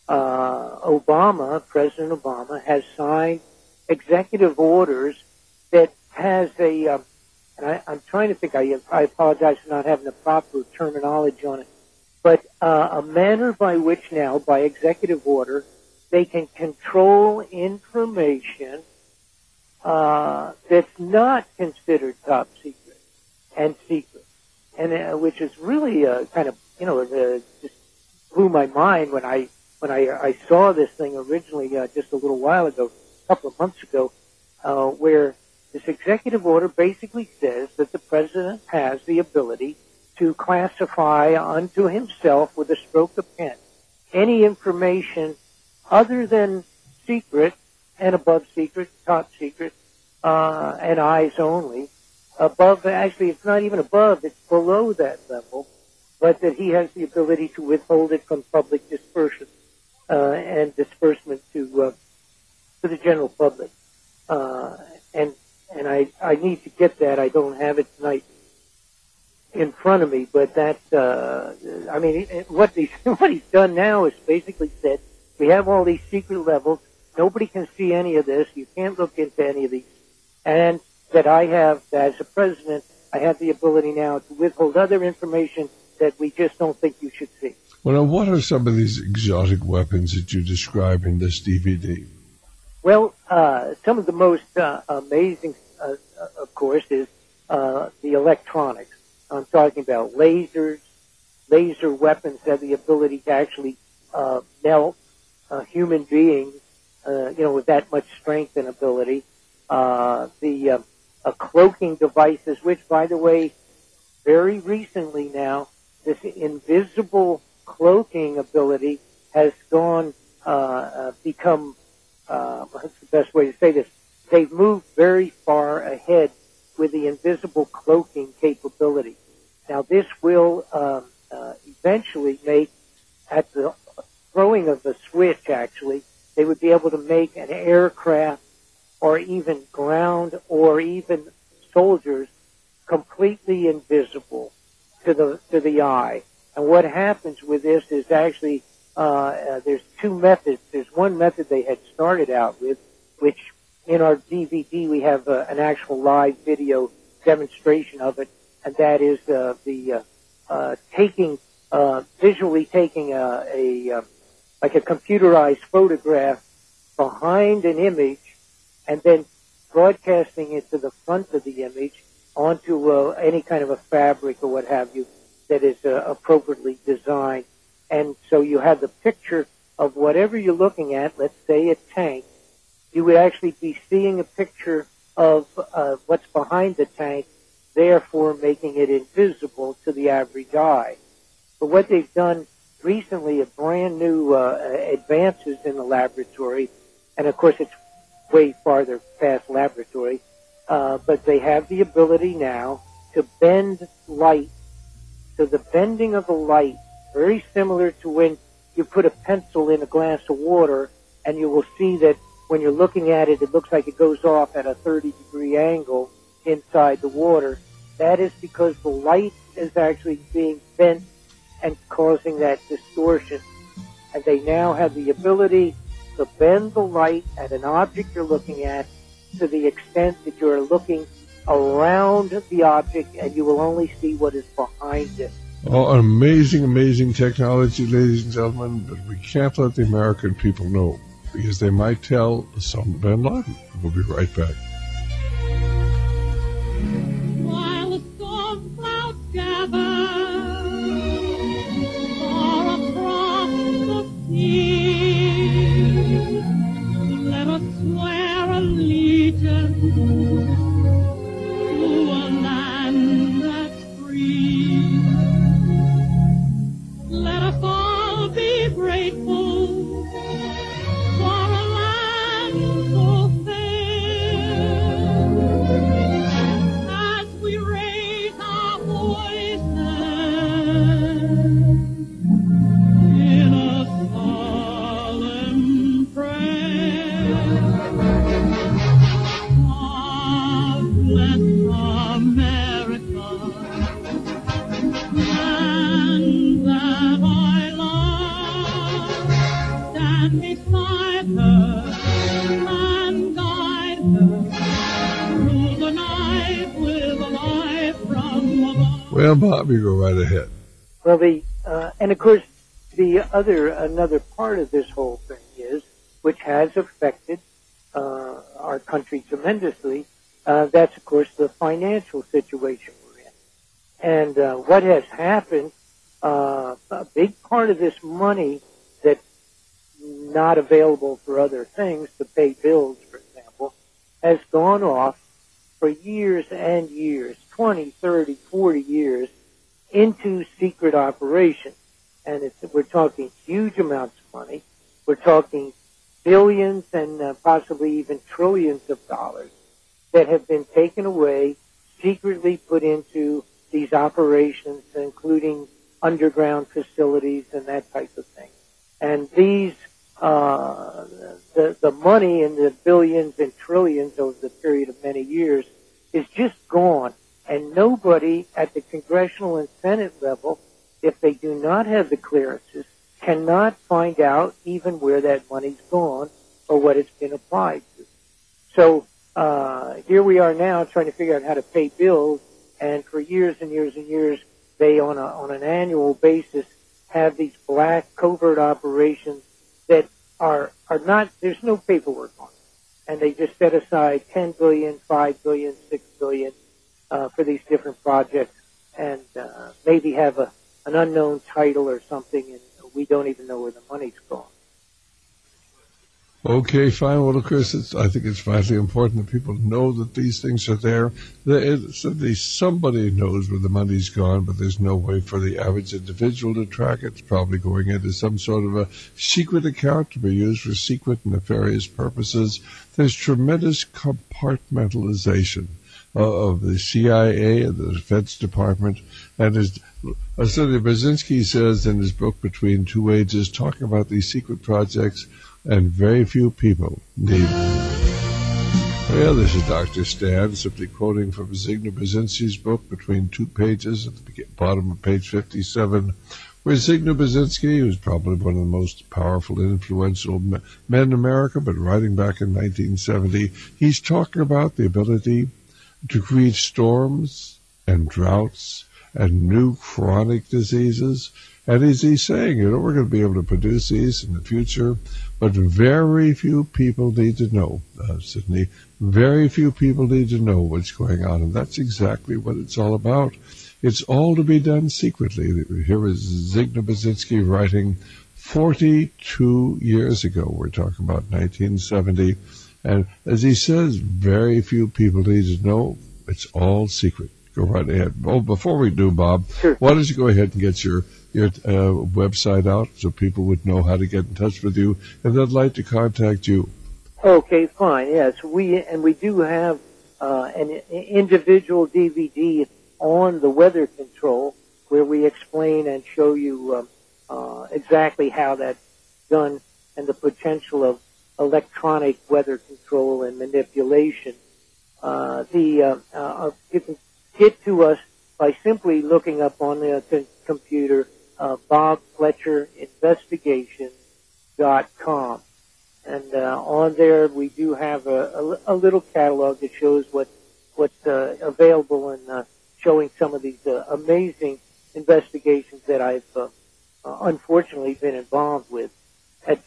President Obama has signed executive orders that has and I'm trying to think. I apologize for not having the proper terminology on it. But a manner by which now, by executive order, they can control information that's not considered top secret and secret, and which is really kind of just blew my mind when I saw this thing originally just a little while ago, a couple of months ago, where this executive order basically says that the president has the ability to classify unto himself with a stroke of pen any information other than secret and above secret, top secret, and eyes only. Above, actually, it's not even above, it's below that level, but that he has the ability to withhold it from public dispersion and disbursement to the general public. And I need to get that. I don't have it tonight in front of me, but that, what he's done now is basically said, we have all these secret levels, nobody can see any of this, you can't look into any of these, and that I have, as a president, I have the ability now to withhold other information that we just don't think you should see. Well, now, what are some of these exotic weapons that you describe in this DVD? Well, some of the most amazing, of course, is the electronics. I'm talking about lasers. Laser weapons have the ability to actually melt human beings, with that much strength and ability. The cloaking devices, which, by the way, very recently now, this invisible cloaking ability has become, what's the best way to say this? They've moved very far ahead with the invisible cloaking capability. Now, this will eventually make, at the throwing of the switch, actually, they would be able to make an aircraft or even ground or even soldiers completely invisible to the eye. And what happens with this is actually there's two methods. There's one method they had started out with, which in our DVD we have an actual live video demonstration of it, and that is visually taking like a computerized photograph behind an image and then broadcasting it to the front of the image onto any kind of a fabric or what have you that is appropriately designed. And so you have the picture of whatever you're looking at, let's say a tank. You would actually be seeing a picture of what's behind the tank, therefore making it invisible to the average eye. But what they've done recently, a brand new advances in the laboratory, and of course it's way farther past laboratory, but they have the ability now to bend light. So the bending of the light, very similar to when you put a pencil in a glass of water, and you will see that when you're looking at it, it looks like it goes off at a 30-degree angle inside the water. That is because the light is actually being bent and causing that distortion. And they now have the ability to bend the light at an object you're looking at to the extent that you're looking around the object and you will only see what is behind it. Oh, amazing, amazing technology, ladies and gentlemen, but we can't let the American people know because they might tell Osama bin Laden. We'll be right back. While the storm clouds gather far across the sea, let us swear allegiance to a land that's free. Let us all be grateful for a land so fair. As we raise our voices in a solemn prayer, God bless America, land that I love. Stand beside her and guide her through the night with a light from above. Well, Bob, you go right ahead. Well, and of course, another part of this whole thing is, which has affected our country tremendously, that's of course the financial situation we're in. And what has happened, a big part of this money that's not available for other things, to pay bills, for example, has gone off for years and years, 20, 30, 40 years, into secret operations. And we're talking huge amounts of money. We're talking billions and possibly even trillions of dollars that have been taken away, secretly put into these operations, including underground facilities and that type of thing. And these, the money in the billions and trillions over the period of many years is just gone. And nobody at the congressional and Senate level, if they do not have the clearances, cannot find out even where that money's gone or what it's been applied to. So here we are now trying to figure out how to pay bills, and for years and years and years, they on an annual basis have these black covert operations that are not, there's no paperwork on it. And they just set aside $10 billion, $5 billion, $6 billion for these different projects, and maybe have an unknown title or something, and we don't even know where the money's gone. Okay, fine. Well, of course, I think it's vitally important that people know that these things are there. Somebody knows where the money's gone, but there's no way for the average individual to track it. It's probably going into some sort of a secret account to be used for secret and nefarious purposes. There's tremendous compartmentalization of the CIA and the Defense Department. And as Senator Brzezinski says in his book, Between Two Ages, talking about these secret projects, and very few people need. Well, this is Dr. Stan, simply quoting from Zygmunt Brzezinski's book, Between Two Pages, at the bottom of page 57, where Zygmunt Brzezinski, who's probably one of the most powerful and influential men in America, but writing back in 1970, he's talking about the ability to create storms and droughts and new chronic diseases. And as he's saying, we're going to be able to produce these in the future, but very few people need to know, Sydney, very few people need to know what's going on, and that's exactly what it's all about. It's all to be done secretly. Here is Zygmunt Brzezinski writing 42 years ago. We're talking about 1970, and as he says, very few people need to know. It's all secret. Go right ahead. Oh, before we do, Bob, sure. Why don't you go ahead and get your website out so people would know how to get in touch with you if they'd like to contact you. Okay, fine. Yes, we do have an individual DVD on the weather control where we explain and show you exactly how that's done and the potential of electronic weather control and manipulation. You can get to us by simply looking up on the computer BobFletcherInvestigation.com. And on there we do have a little catalog that shows what's available and showing some of these amazing investigations that I've unfortunately been involved with at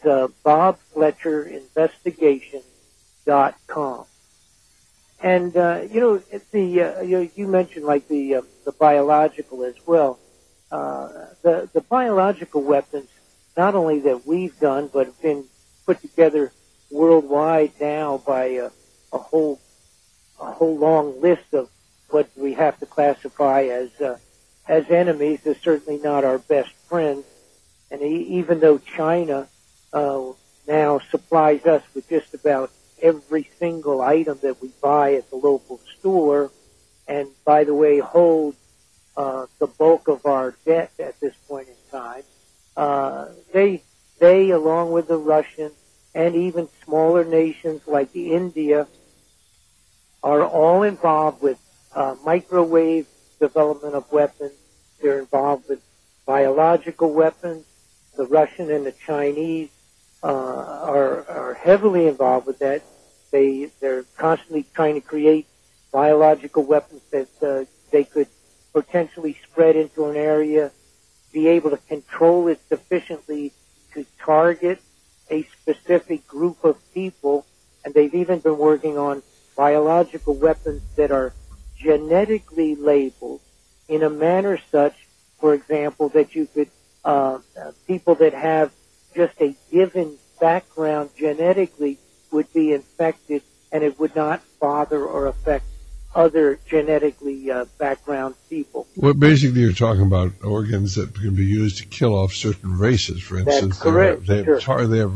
BobFletcherInvestigation.com. And you mentioned like the biological as well. The biological weapons, not only that we've done, but have been put together worldwide now by a whole long list of what we have to classify as enemies, is certainly not our best friends. And even though China now supplies us with just about every single item that we buy at the local store, and by the way, hold the bulk of our debt at this point in time, they along with the Russians and even smaller nations like India are all involved with microwave development of weapons. They're involved with biological weapons. The Russian and the Chinese are heavily involved with that. They're constantly trying to create biological weapons that they could potentially spread into an area, be able to control it sufficiently to target a specific group of people. And they've even been working on biological weapons that are genetically labeled in a manner such, for example, that you could people that have just a given background genetically would be infected, and it would not bother or affect other genetically background people. Well, basically, you're talking about organs that can be used to kill off certain races. For instance, that's correct. They have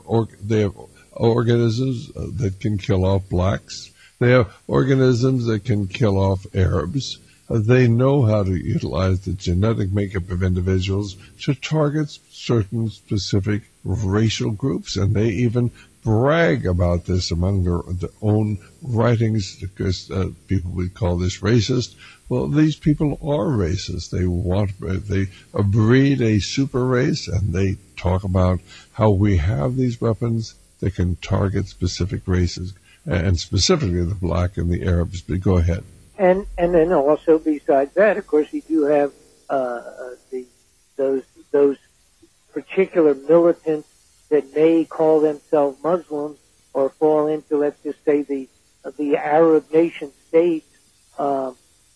organisms that can kill off blacks. They have organisms that can kill off Arabs. They know how to utilize the genetic makeup of individuals to target certain specific racial groups, and they even brag about this among their own writings, because people would call this racist. Well, these people are racist. They breed a super race, and they talk about how we have these weapons that can target specific races, and specifically the black and the Arabs. But go ahead. And then also besides that, of course, you do have those particular militants that may call themselves Muslims or fall into, let's just say, the Arab nation states, and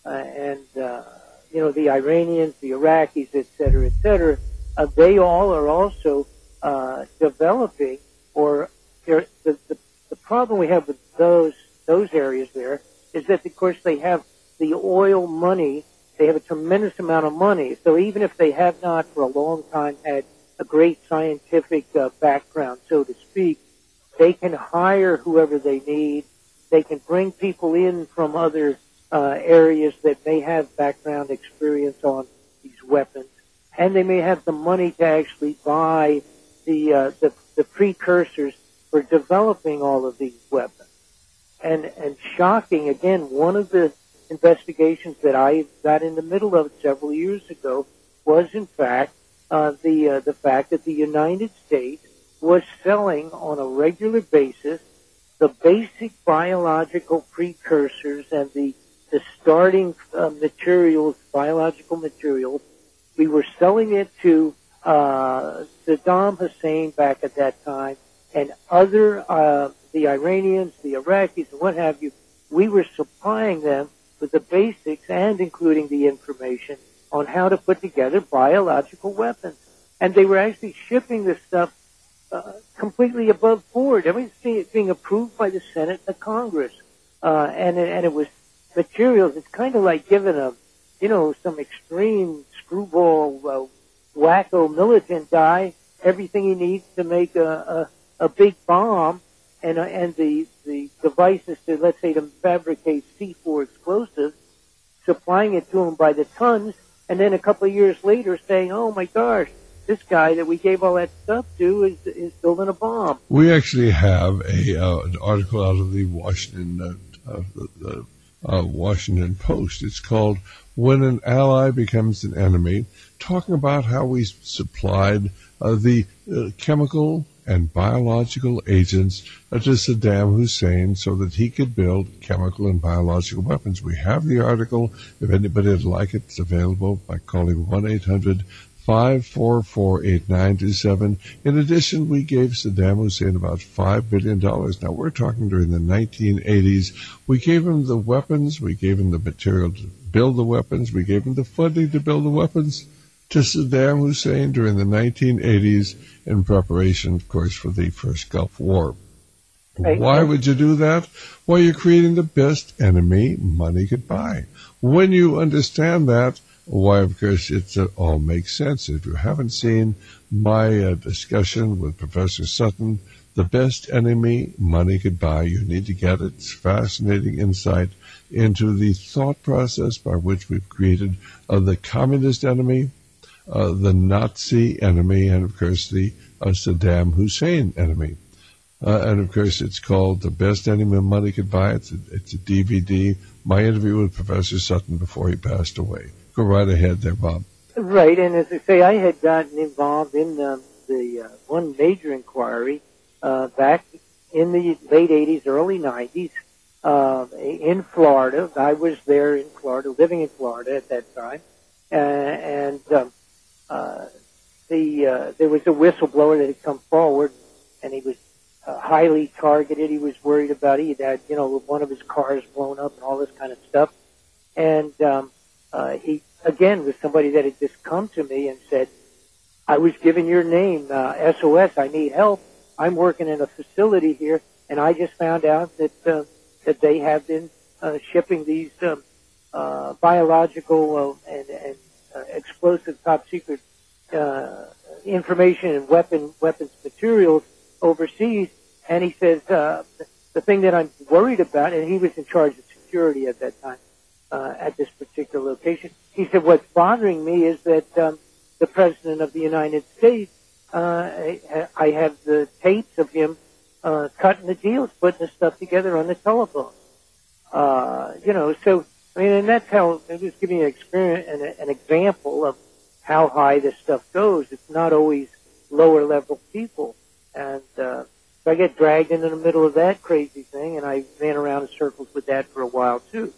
the Iranians, the Iraqis, et cetera, they all are also developing. Or the problem we have with those areas there is that, of course, they have the oil money. They have a tremendous amount of money. So even if they have not for a long time had a great scientific background, so to speak, they can hire whoever they need. They can bring people in from other areas that may have background experience on these weapons, and they may have the money to actually buy the precursors for developing all of these weapons. And shocking, again, one of the investigations that I got in the middle of several years ago was, in fact, the fact that the United States was selling on a regular basis the basic biological precursors and the starting materials, biological materials. We were selling it to Saddam Hussein back at that time, and other the Iranians, the Iraqis, and what have you. We were supplying them with the basics and including the information on how to put together biological weapons. And they were actually shipping this stuff completely above board. I mean, it's being approved by the Senate and the Congress. And it was materials. It's kind of like giving some extreme screwball, wacko militant guy everything he needs to make a big bomb, and the devices to, let's say, to fabricate C4 explosives, supplying it to them by the tons, and then a couple of years later saying, "Oh my gosh, this guy that we gave all that stuff to is building a bomb." We actually have an article out of the Washington Post. It's called "When an Ally Becomes an Enemy," talking about how we supplied the chemical and biological agents to Saddam Hussein so that he could build chemical and biological weapons. We have the article. If anybody would like it, it's available by calling 1-800-544-8927. In addition, we gave Saddam Hussein about $5 billion. Now, we're talking during the 1980s. We gave him the weapons. We gave him the material to build the weapons. We gave him the funding to build the weapons to Saddam Hussein during the 1980s in preparation, of course, for the first Gulf War. Right. Why would you do that? Well, you're creating the best enemy money could buy. When you understand that, why, of course, it all makes sense. If you haven't seen my discussion with Professor Sutton, The Best Enemy Money Could Buy, you need to get it. It's fascinating insight into the thought process by which we've created the communist enemy, the Nazi enemy, and, of course, the Saddam Hussein enemy. And, of course, it's called The Best Enemy Money Could Buy. It's a DVD. My interview with Professor Sutton before he passed away. Go right ahead there, Bob. Right, and as I say, I had gotten involved in the one major inquiry back in the late 80s, early 90s in Florida. I was there in Florida, living in Florida at that time. There was a whistleblower that had come forward, and he was highly targeted. He was worried about it. He had, one of his cars blown up and all this kind of stuff. And he, again, was somebody that had just come to me and said, "I was given your name, SOS, I need help. I'm working in a facility here, and I just found out that they have been shipping these biological and explosive top secret information and weapons materials overseas." And he says, the thing that I'm worried about, and he was in charge of security at that time, at this particular location. He said, "What's bothering me is that the President of the United States, I have the tapes of him cutting the deals, putting the stuff together on the telephone." So, I mean, and that's how, I'm just giving you an example of how high this stuff goes. It's not always lower level people. And so I get dragged into the middle of that crazy thing, and I ran around in circles with that for a while, too.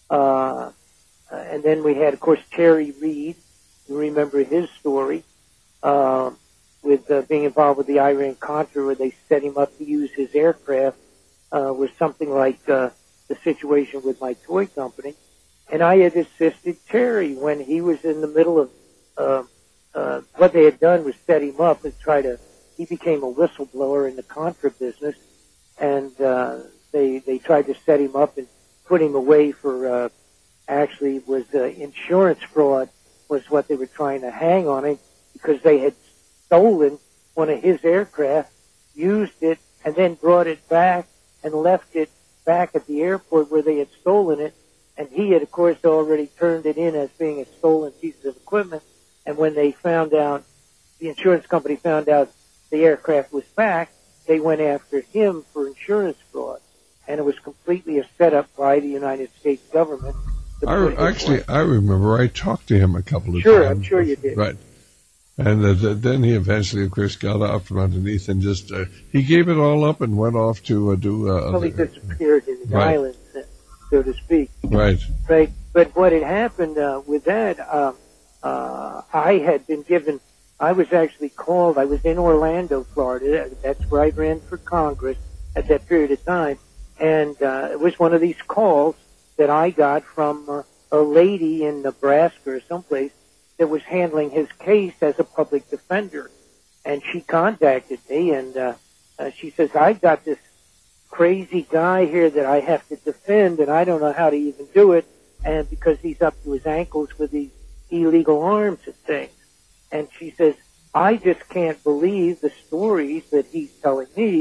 And then we had, of course, Terry Reid. You remember his story with being involved with the Iran-Contra, where they set him up to use his aircraft, was something like the situation with my toy company. And I had assisted Terry when he was in the middle of what they had done was set him up and he became a whistleblower in the Contra business, and they tried to set him up and put him away for actually was insurance fraud was what they were trying to hang on him, because they had stolen one of his aircraft, used it, and then brought it back and left it back at the airport where they had stolen it. And he had, of course, already turned it in as being a stolen piece of equipment. And when they found out, the insurance company found out the aircraft was back, they went after him for insurance fraud. And it was completely a setup by the United States government. I remember I talked to him a couple of times. Sure, I'm sure you did. Right. And then he eventually, of course, got out from underneath and just, he gave it all up and went off to do... well, he disappeared in the islands, so to speak. Right. Right. But what had happened with that, I had been given... I was actually called. I was in Orlando, Florida. That's where I ran for Congress at that period of time. And it was one of these calls that I got from a lady in Nebraska or someplace that was handling his case as a public defender. And she contacted me, and she says, "I've got this crazy guy here that I have to defend, and I don't know how to even do it, and because he's up to his ankles with these illegal arms and things." And she says, "I just can't believe the stories that he's telling me,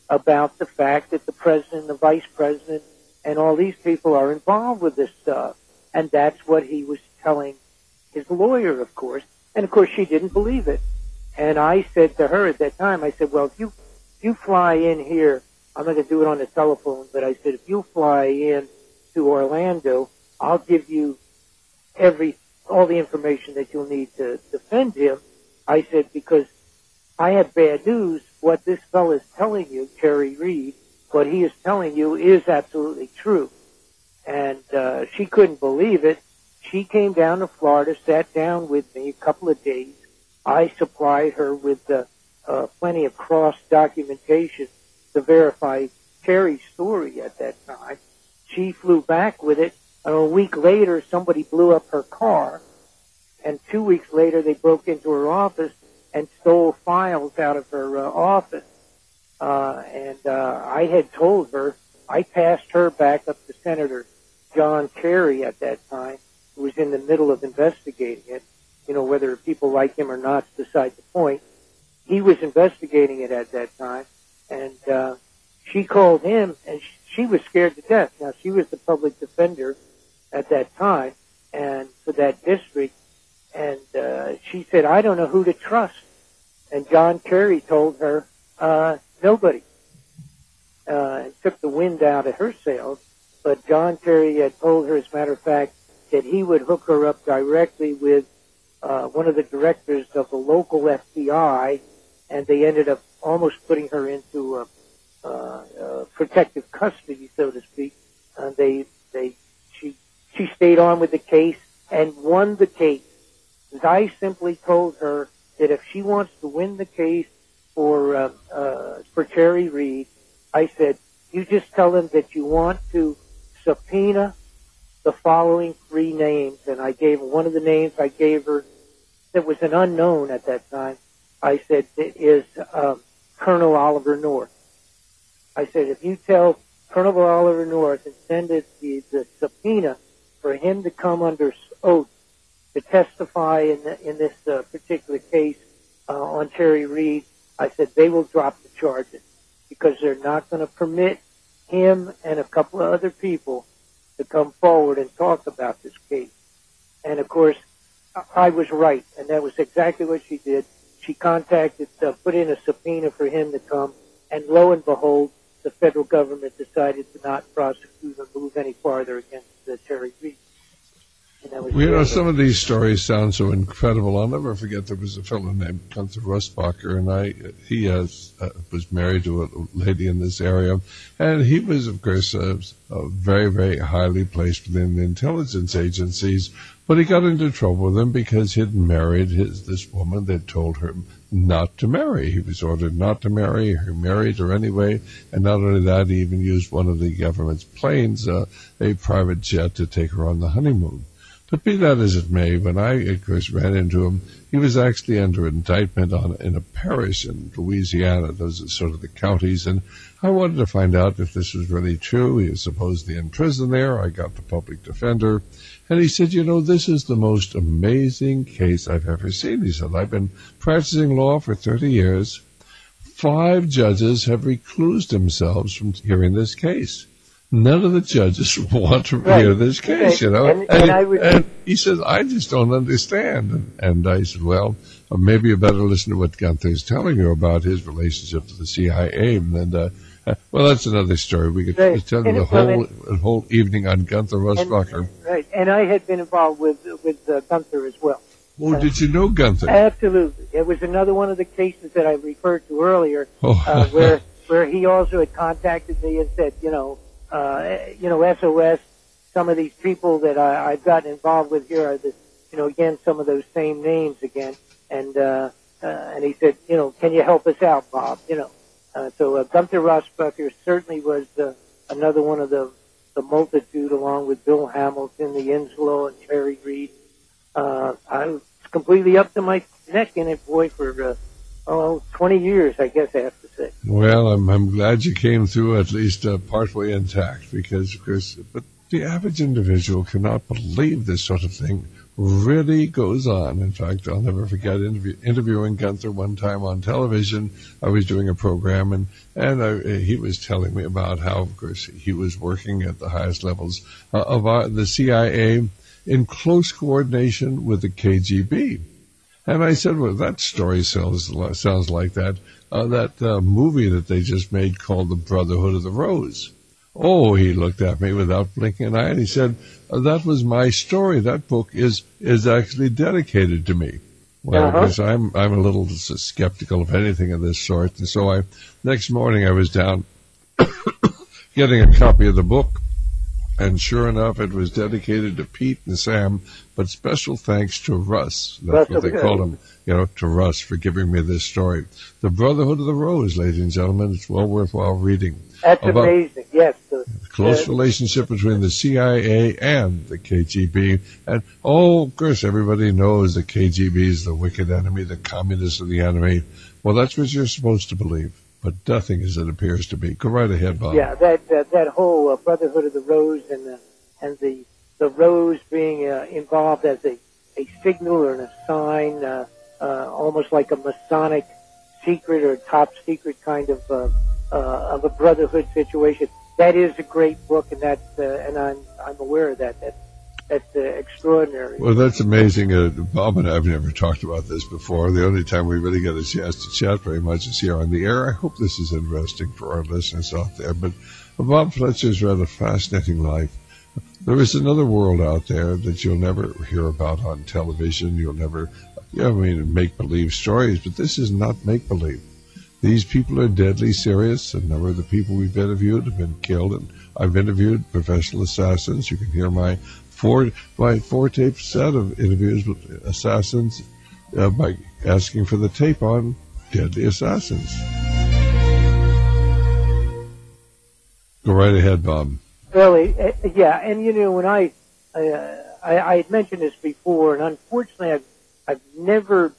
about the fact that the president, the vice president, and all these people are involved with this stuff. And that's what he was telling his lawyer, of course. And, of course, she didn't believe it. And I said to her at that time, I said, well, if you fly in here, I'm not going to do it on the telephone, but I said, if you fly in to Orlando, I'll give you all the information that you'll need to defend him. I said, because I have bad news. What this fellow is telling you, Terry Reid, what he is telling you is absolutely true. And she couldn't believe it. She came down to Florida, sat down with me a couple of days. I supplied her with plenty of cross documentation to verify Terry's story at that time. She flew back with it. And a week later, somebody blew up her car. And 2 weeks later, they broke into her office and stole files out of her office. And I had told her, I passed her back up to Senator John Kerry at that time, who was in the middle of investigating it. You know, whether people like him or not is beside the point. He was investigating it at that time. And she called him, and she was scared to death. Now, she was the public defender at that time and for that district. And she said, I don't know who to trust. And John Kerry told her, nobody. And took the wind out of her sails. But John Kerry had told her, as a matter of fact, that he would hook her up directly with one of the directors of the local FBI, and they ended up almost putting her into protective custody, so to speak. She stayed on with the case and won the case. I simply told her that if she wants to win the case for Terry Reid, I said, you just tell him that you want to subpoena the following 3 names. And I gave one of the names I gave her that was an unknown at that time. I said, it is Colonel Oliver North. I said, if you tell Colonel Oliver North and send it the subpoena for him to come under oath to testify in this particular case on Terry Reid, I said they will drop the charges because they're not going to permit him and a couple of other people to come forward and talk about this case. And, of course, I was right, and that was exactly what she did. She contacted, put in a subpoena for him to come, and lo and behold, the federal government decided to not prosecute or move any farther against Terry Reid. Some of these stories sound so incredible. I'll never forget there was a fellow named Gunther Rustbacher, and he was married to a lady in this area, and he was, of course, very, very highly placed within the intelligence agencies, but he got into trouble with them because he'd married this woman that told him not to marry. He was ordered not to marry. He married her anyway, and not only that, he even used one of the government's planes, a private jet, to take her on the honeymoon. But be that as it may, when I, of course, ran into him, he was actually under indictment in a parish in Louisiana. Those are sort of the counties, and I wanted to find out if this was really true. He was supposedly in prison there. I got the public defender, and he said, this is the most amazing case I've ever seen. He said, I've been practicing law for 30 years. 5 judges have reclused themselves from hearing this case. None of the judges want to hear this case, And he says, I just don't understand. And I said, well, maybe you better listen to what Gunther's telling you about his relationship to the CIA. And well, that's another story. We could tell you the whole evening on Gunther Rustbacher. Right, and I had been involved with Gunther as well. Oh, did you know Gunther? Absolutely. It was another one of the cases that I referred to earlier, where he also had contacted me and said, SOS, some of these people that I've gotten involved with here are again, some of those same names again. And he said, can you help us out, Bob? So Gunther Rustbacher certainly was another one of the multitude, along with Bill Hamilton, the Inslow, and Terry Reid. I was completely up to my neck in it, boy, for 20 years, I guess I have to say. Well, I'm glad you came through at least partway intact, because, of course, but the average individual cannot believe this sort of thing really goes on. In fact, I'll never forget interviewing Gunther one time on television. I was doing a program, and he was telling me about how, of course, he was working at the highest levels of the CIA in close coordination with the KGB. And I said, well, that story sounds like that movie that they just made called The Brotherhood of the Rose. Oh, he looked at me without blinking an eye, and he said, that was my story. That book is actually dedicated to me. Well, because I'm a little skeptical of anything of this sort, and so next morning I was down getting a copy of the book, and sure enough, it was dedicated to Pete and Sam, but special thanks to Russ. That's what they called him, to Russ for giving me this story. The Brotherhood of the Rose, ladies and gentlemen, it's well worthwhile reading. That's amazing, yes. Close relationship between the CIA and the KGB. And, of course, everybody knows the KGB is the wicked enemy, the communists are the enemy. Well, that's what you're supposed to believe, but nothing as it appears to be. Go right ahead, Bob. Yeah, that whole Brotherhood of the Rose and the rose being involved as a signal or a sign, almost like a Masonic secret or top secret kind of a brotherhood situation. That is a great book, and and I'm aware of that. That's extraordinary. Well, that's amazing. Bob and I have never talked about this before. The only time we really get a chance to chat very much is here on the air. I hope this is interesting for our listeners out there. But Bob Fletcher's read a fascinating life. There is another world out there that you'll never hear about on television. You'll never, make-believe stories, but this is not make-believe. These people are deadly serious. A number of the people we've interviewed have been killed, and I've interviewed professional assassins. You can hear my four-tape set of interviews with assassins by asking for the tape on Deadly Assassins. Go right ahead, Bob. Really, yeah, and when I had mentioned this before, and unfortunately, I've never.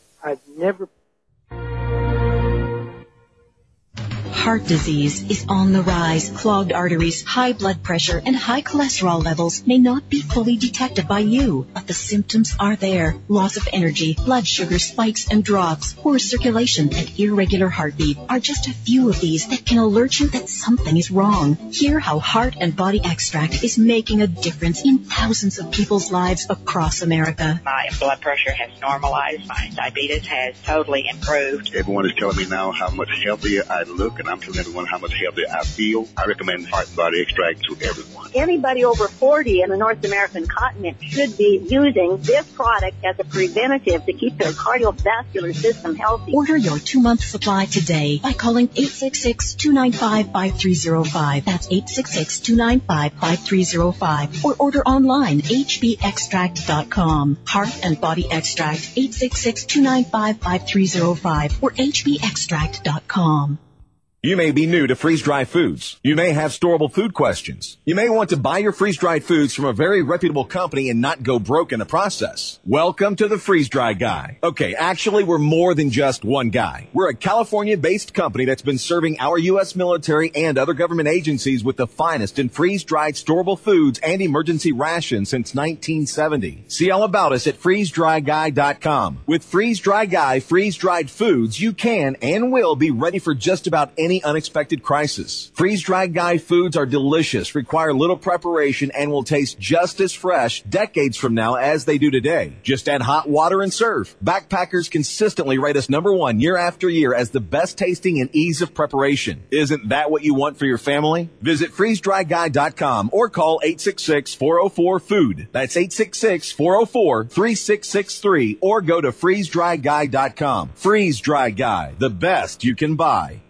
Heart disease is on the rise. Clogged arteries, high blood pressure, and high cholesterol levels may not be fully detected by you, but the symptoms are there. Loss of energy, blood sugar spikes and drops, poor circulation, and irregular heartbeat are just a few of these that can alert you that something is wrong. Hear how Heart and Body Extract is making a difference in thousands of people's lives across America. My blood pressure has normalized. My diabetes has totally improved. Everyone is telling me now how much healthier I look, and I'm telling everyone how much healthier I feel. I recommend Heart and Body Extract to everyone. Anybody over 40 in the North American continent should be using this product as a preventative to keep their cardiovascular system healthy. Order your 2-month supply today by calling 866-295-5305. That's 866-295-5305. Or order online, hbextract.com. Heart and Body Extract, 866-295-5305 or hbextract.com. You may be new to freeze-dried foods. You may have storable food questions. You may want to buy your freeze-dried foods from a very reputable company and not go broke in the process. Welcome to the Freeze-Dry Guy. Okay, actually, we're more than just one guy. We're a California-based company that's been serving our U.S. military and other government agencies with the finest in freeze-dried storable foods and emergency rations since 1970. See all about us at freezedryguy.com. With Freeze-Dry Guy freeze-dried foods, you can and will be ready for just about any unexpected crisis. Freeze-Dried Guy foods are delicious, require little preparation, and will taste just as fresh decades from now as they do today. Just add hot water and serve. Backpackers consistently rate us number one year after year as the best tasting and ease of preparation. Isn't that what you want for your family? Visit freezedryguy.com or call 866-404-FOOD. That's 866-404-3663 or go to freezedryguy.com. Freeze-Dry Guy, the best you can buy.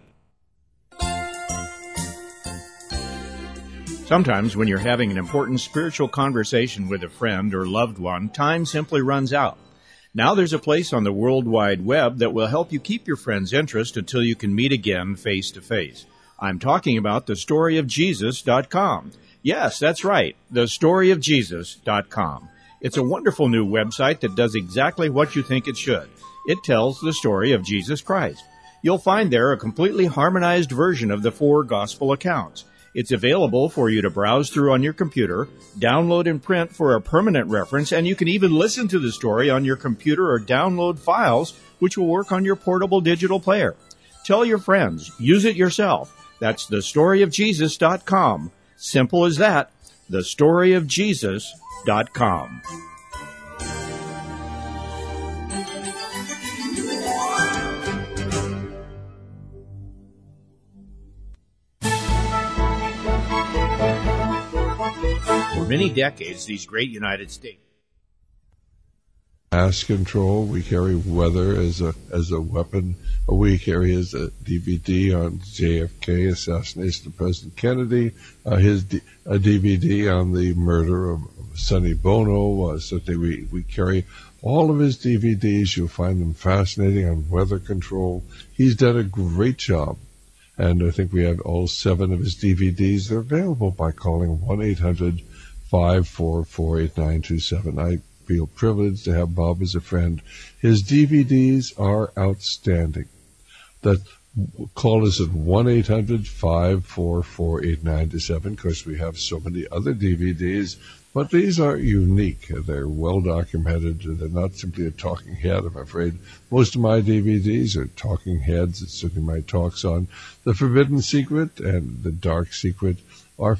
Sometimes when you're having an important spiritual conversation with a friend or loved one, time simply runs out. Now there's a place on the World Wide Web that will help you keep your friend's interest until you can meet again face to face. I'm talking about thestoryofjesus.com. Yes, that's right, thestoryofjesus.com. It's a wonderful new website that does exactly what you think it should. It tells the story of Jesus Christ. You'll find there a completely harmonized version of the 4 gospel accounts. It's available for you to browse through on your computer, download and print for a permanent reference, and you can even listen to the story on your computer or download files, which will work on your portable digital player. Tell your friends. Use it yourself. That's thestoryofjesus.com. Simple as that. thestoryofjesus.com. For many decades, these great United States mass control. We carry weather as a weapon. We carry as a DVD on JFK, assassination of President Kennedy. A DVD on the murder of Sonny Bono. Certainly we carry all of his DVDs. You'll find them fascinating on weather control. He's done a great job. And I think we have all 7 of his DVDs. They're available by calling 1-800-544-8927. I feel privileged to have Bob as a friend. His DVDs are outstanding. Call us at 1-800-544-8927. Of course, we have so many other DVDs, but these are unique. They're well documented. They're not simply a talking head, I'm afraid. Most of my DVDs are talking heads. It's certainly my talks on The Forbidden Secret and The Dark Secret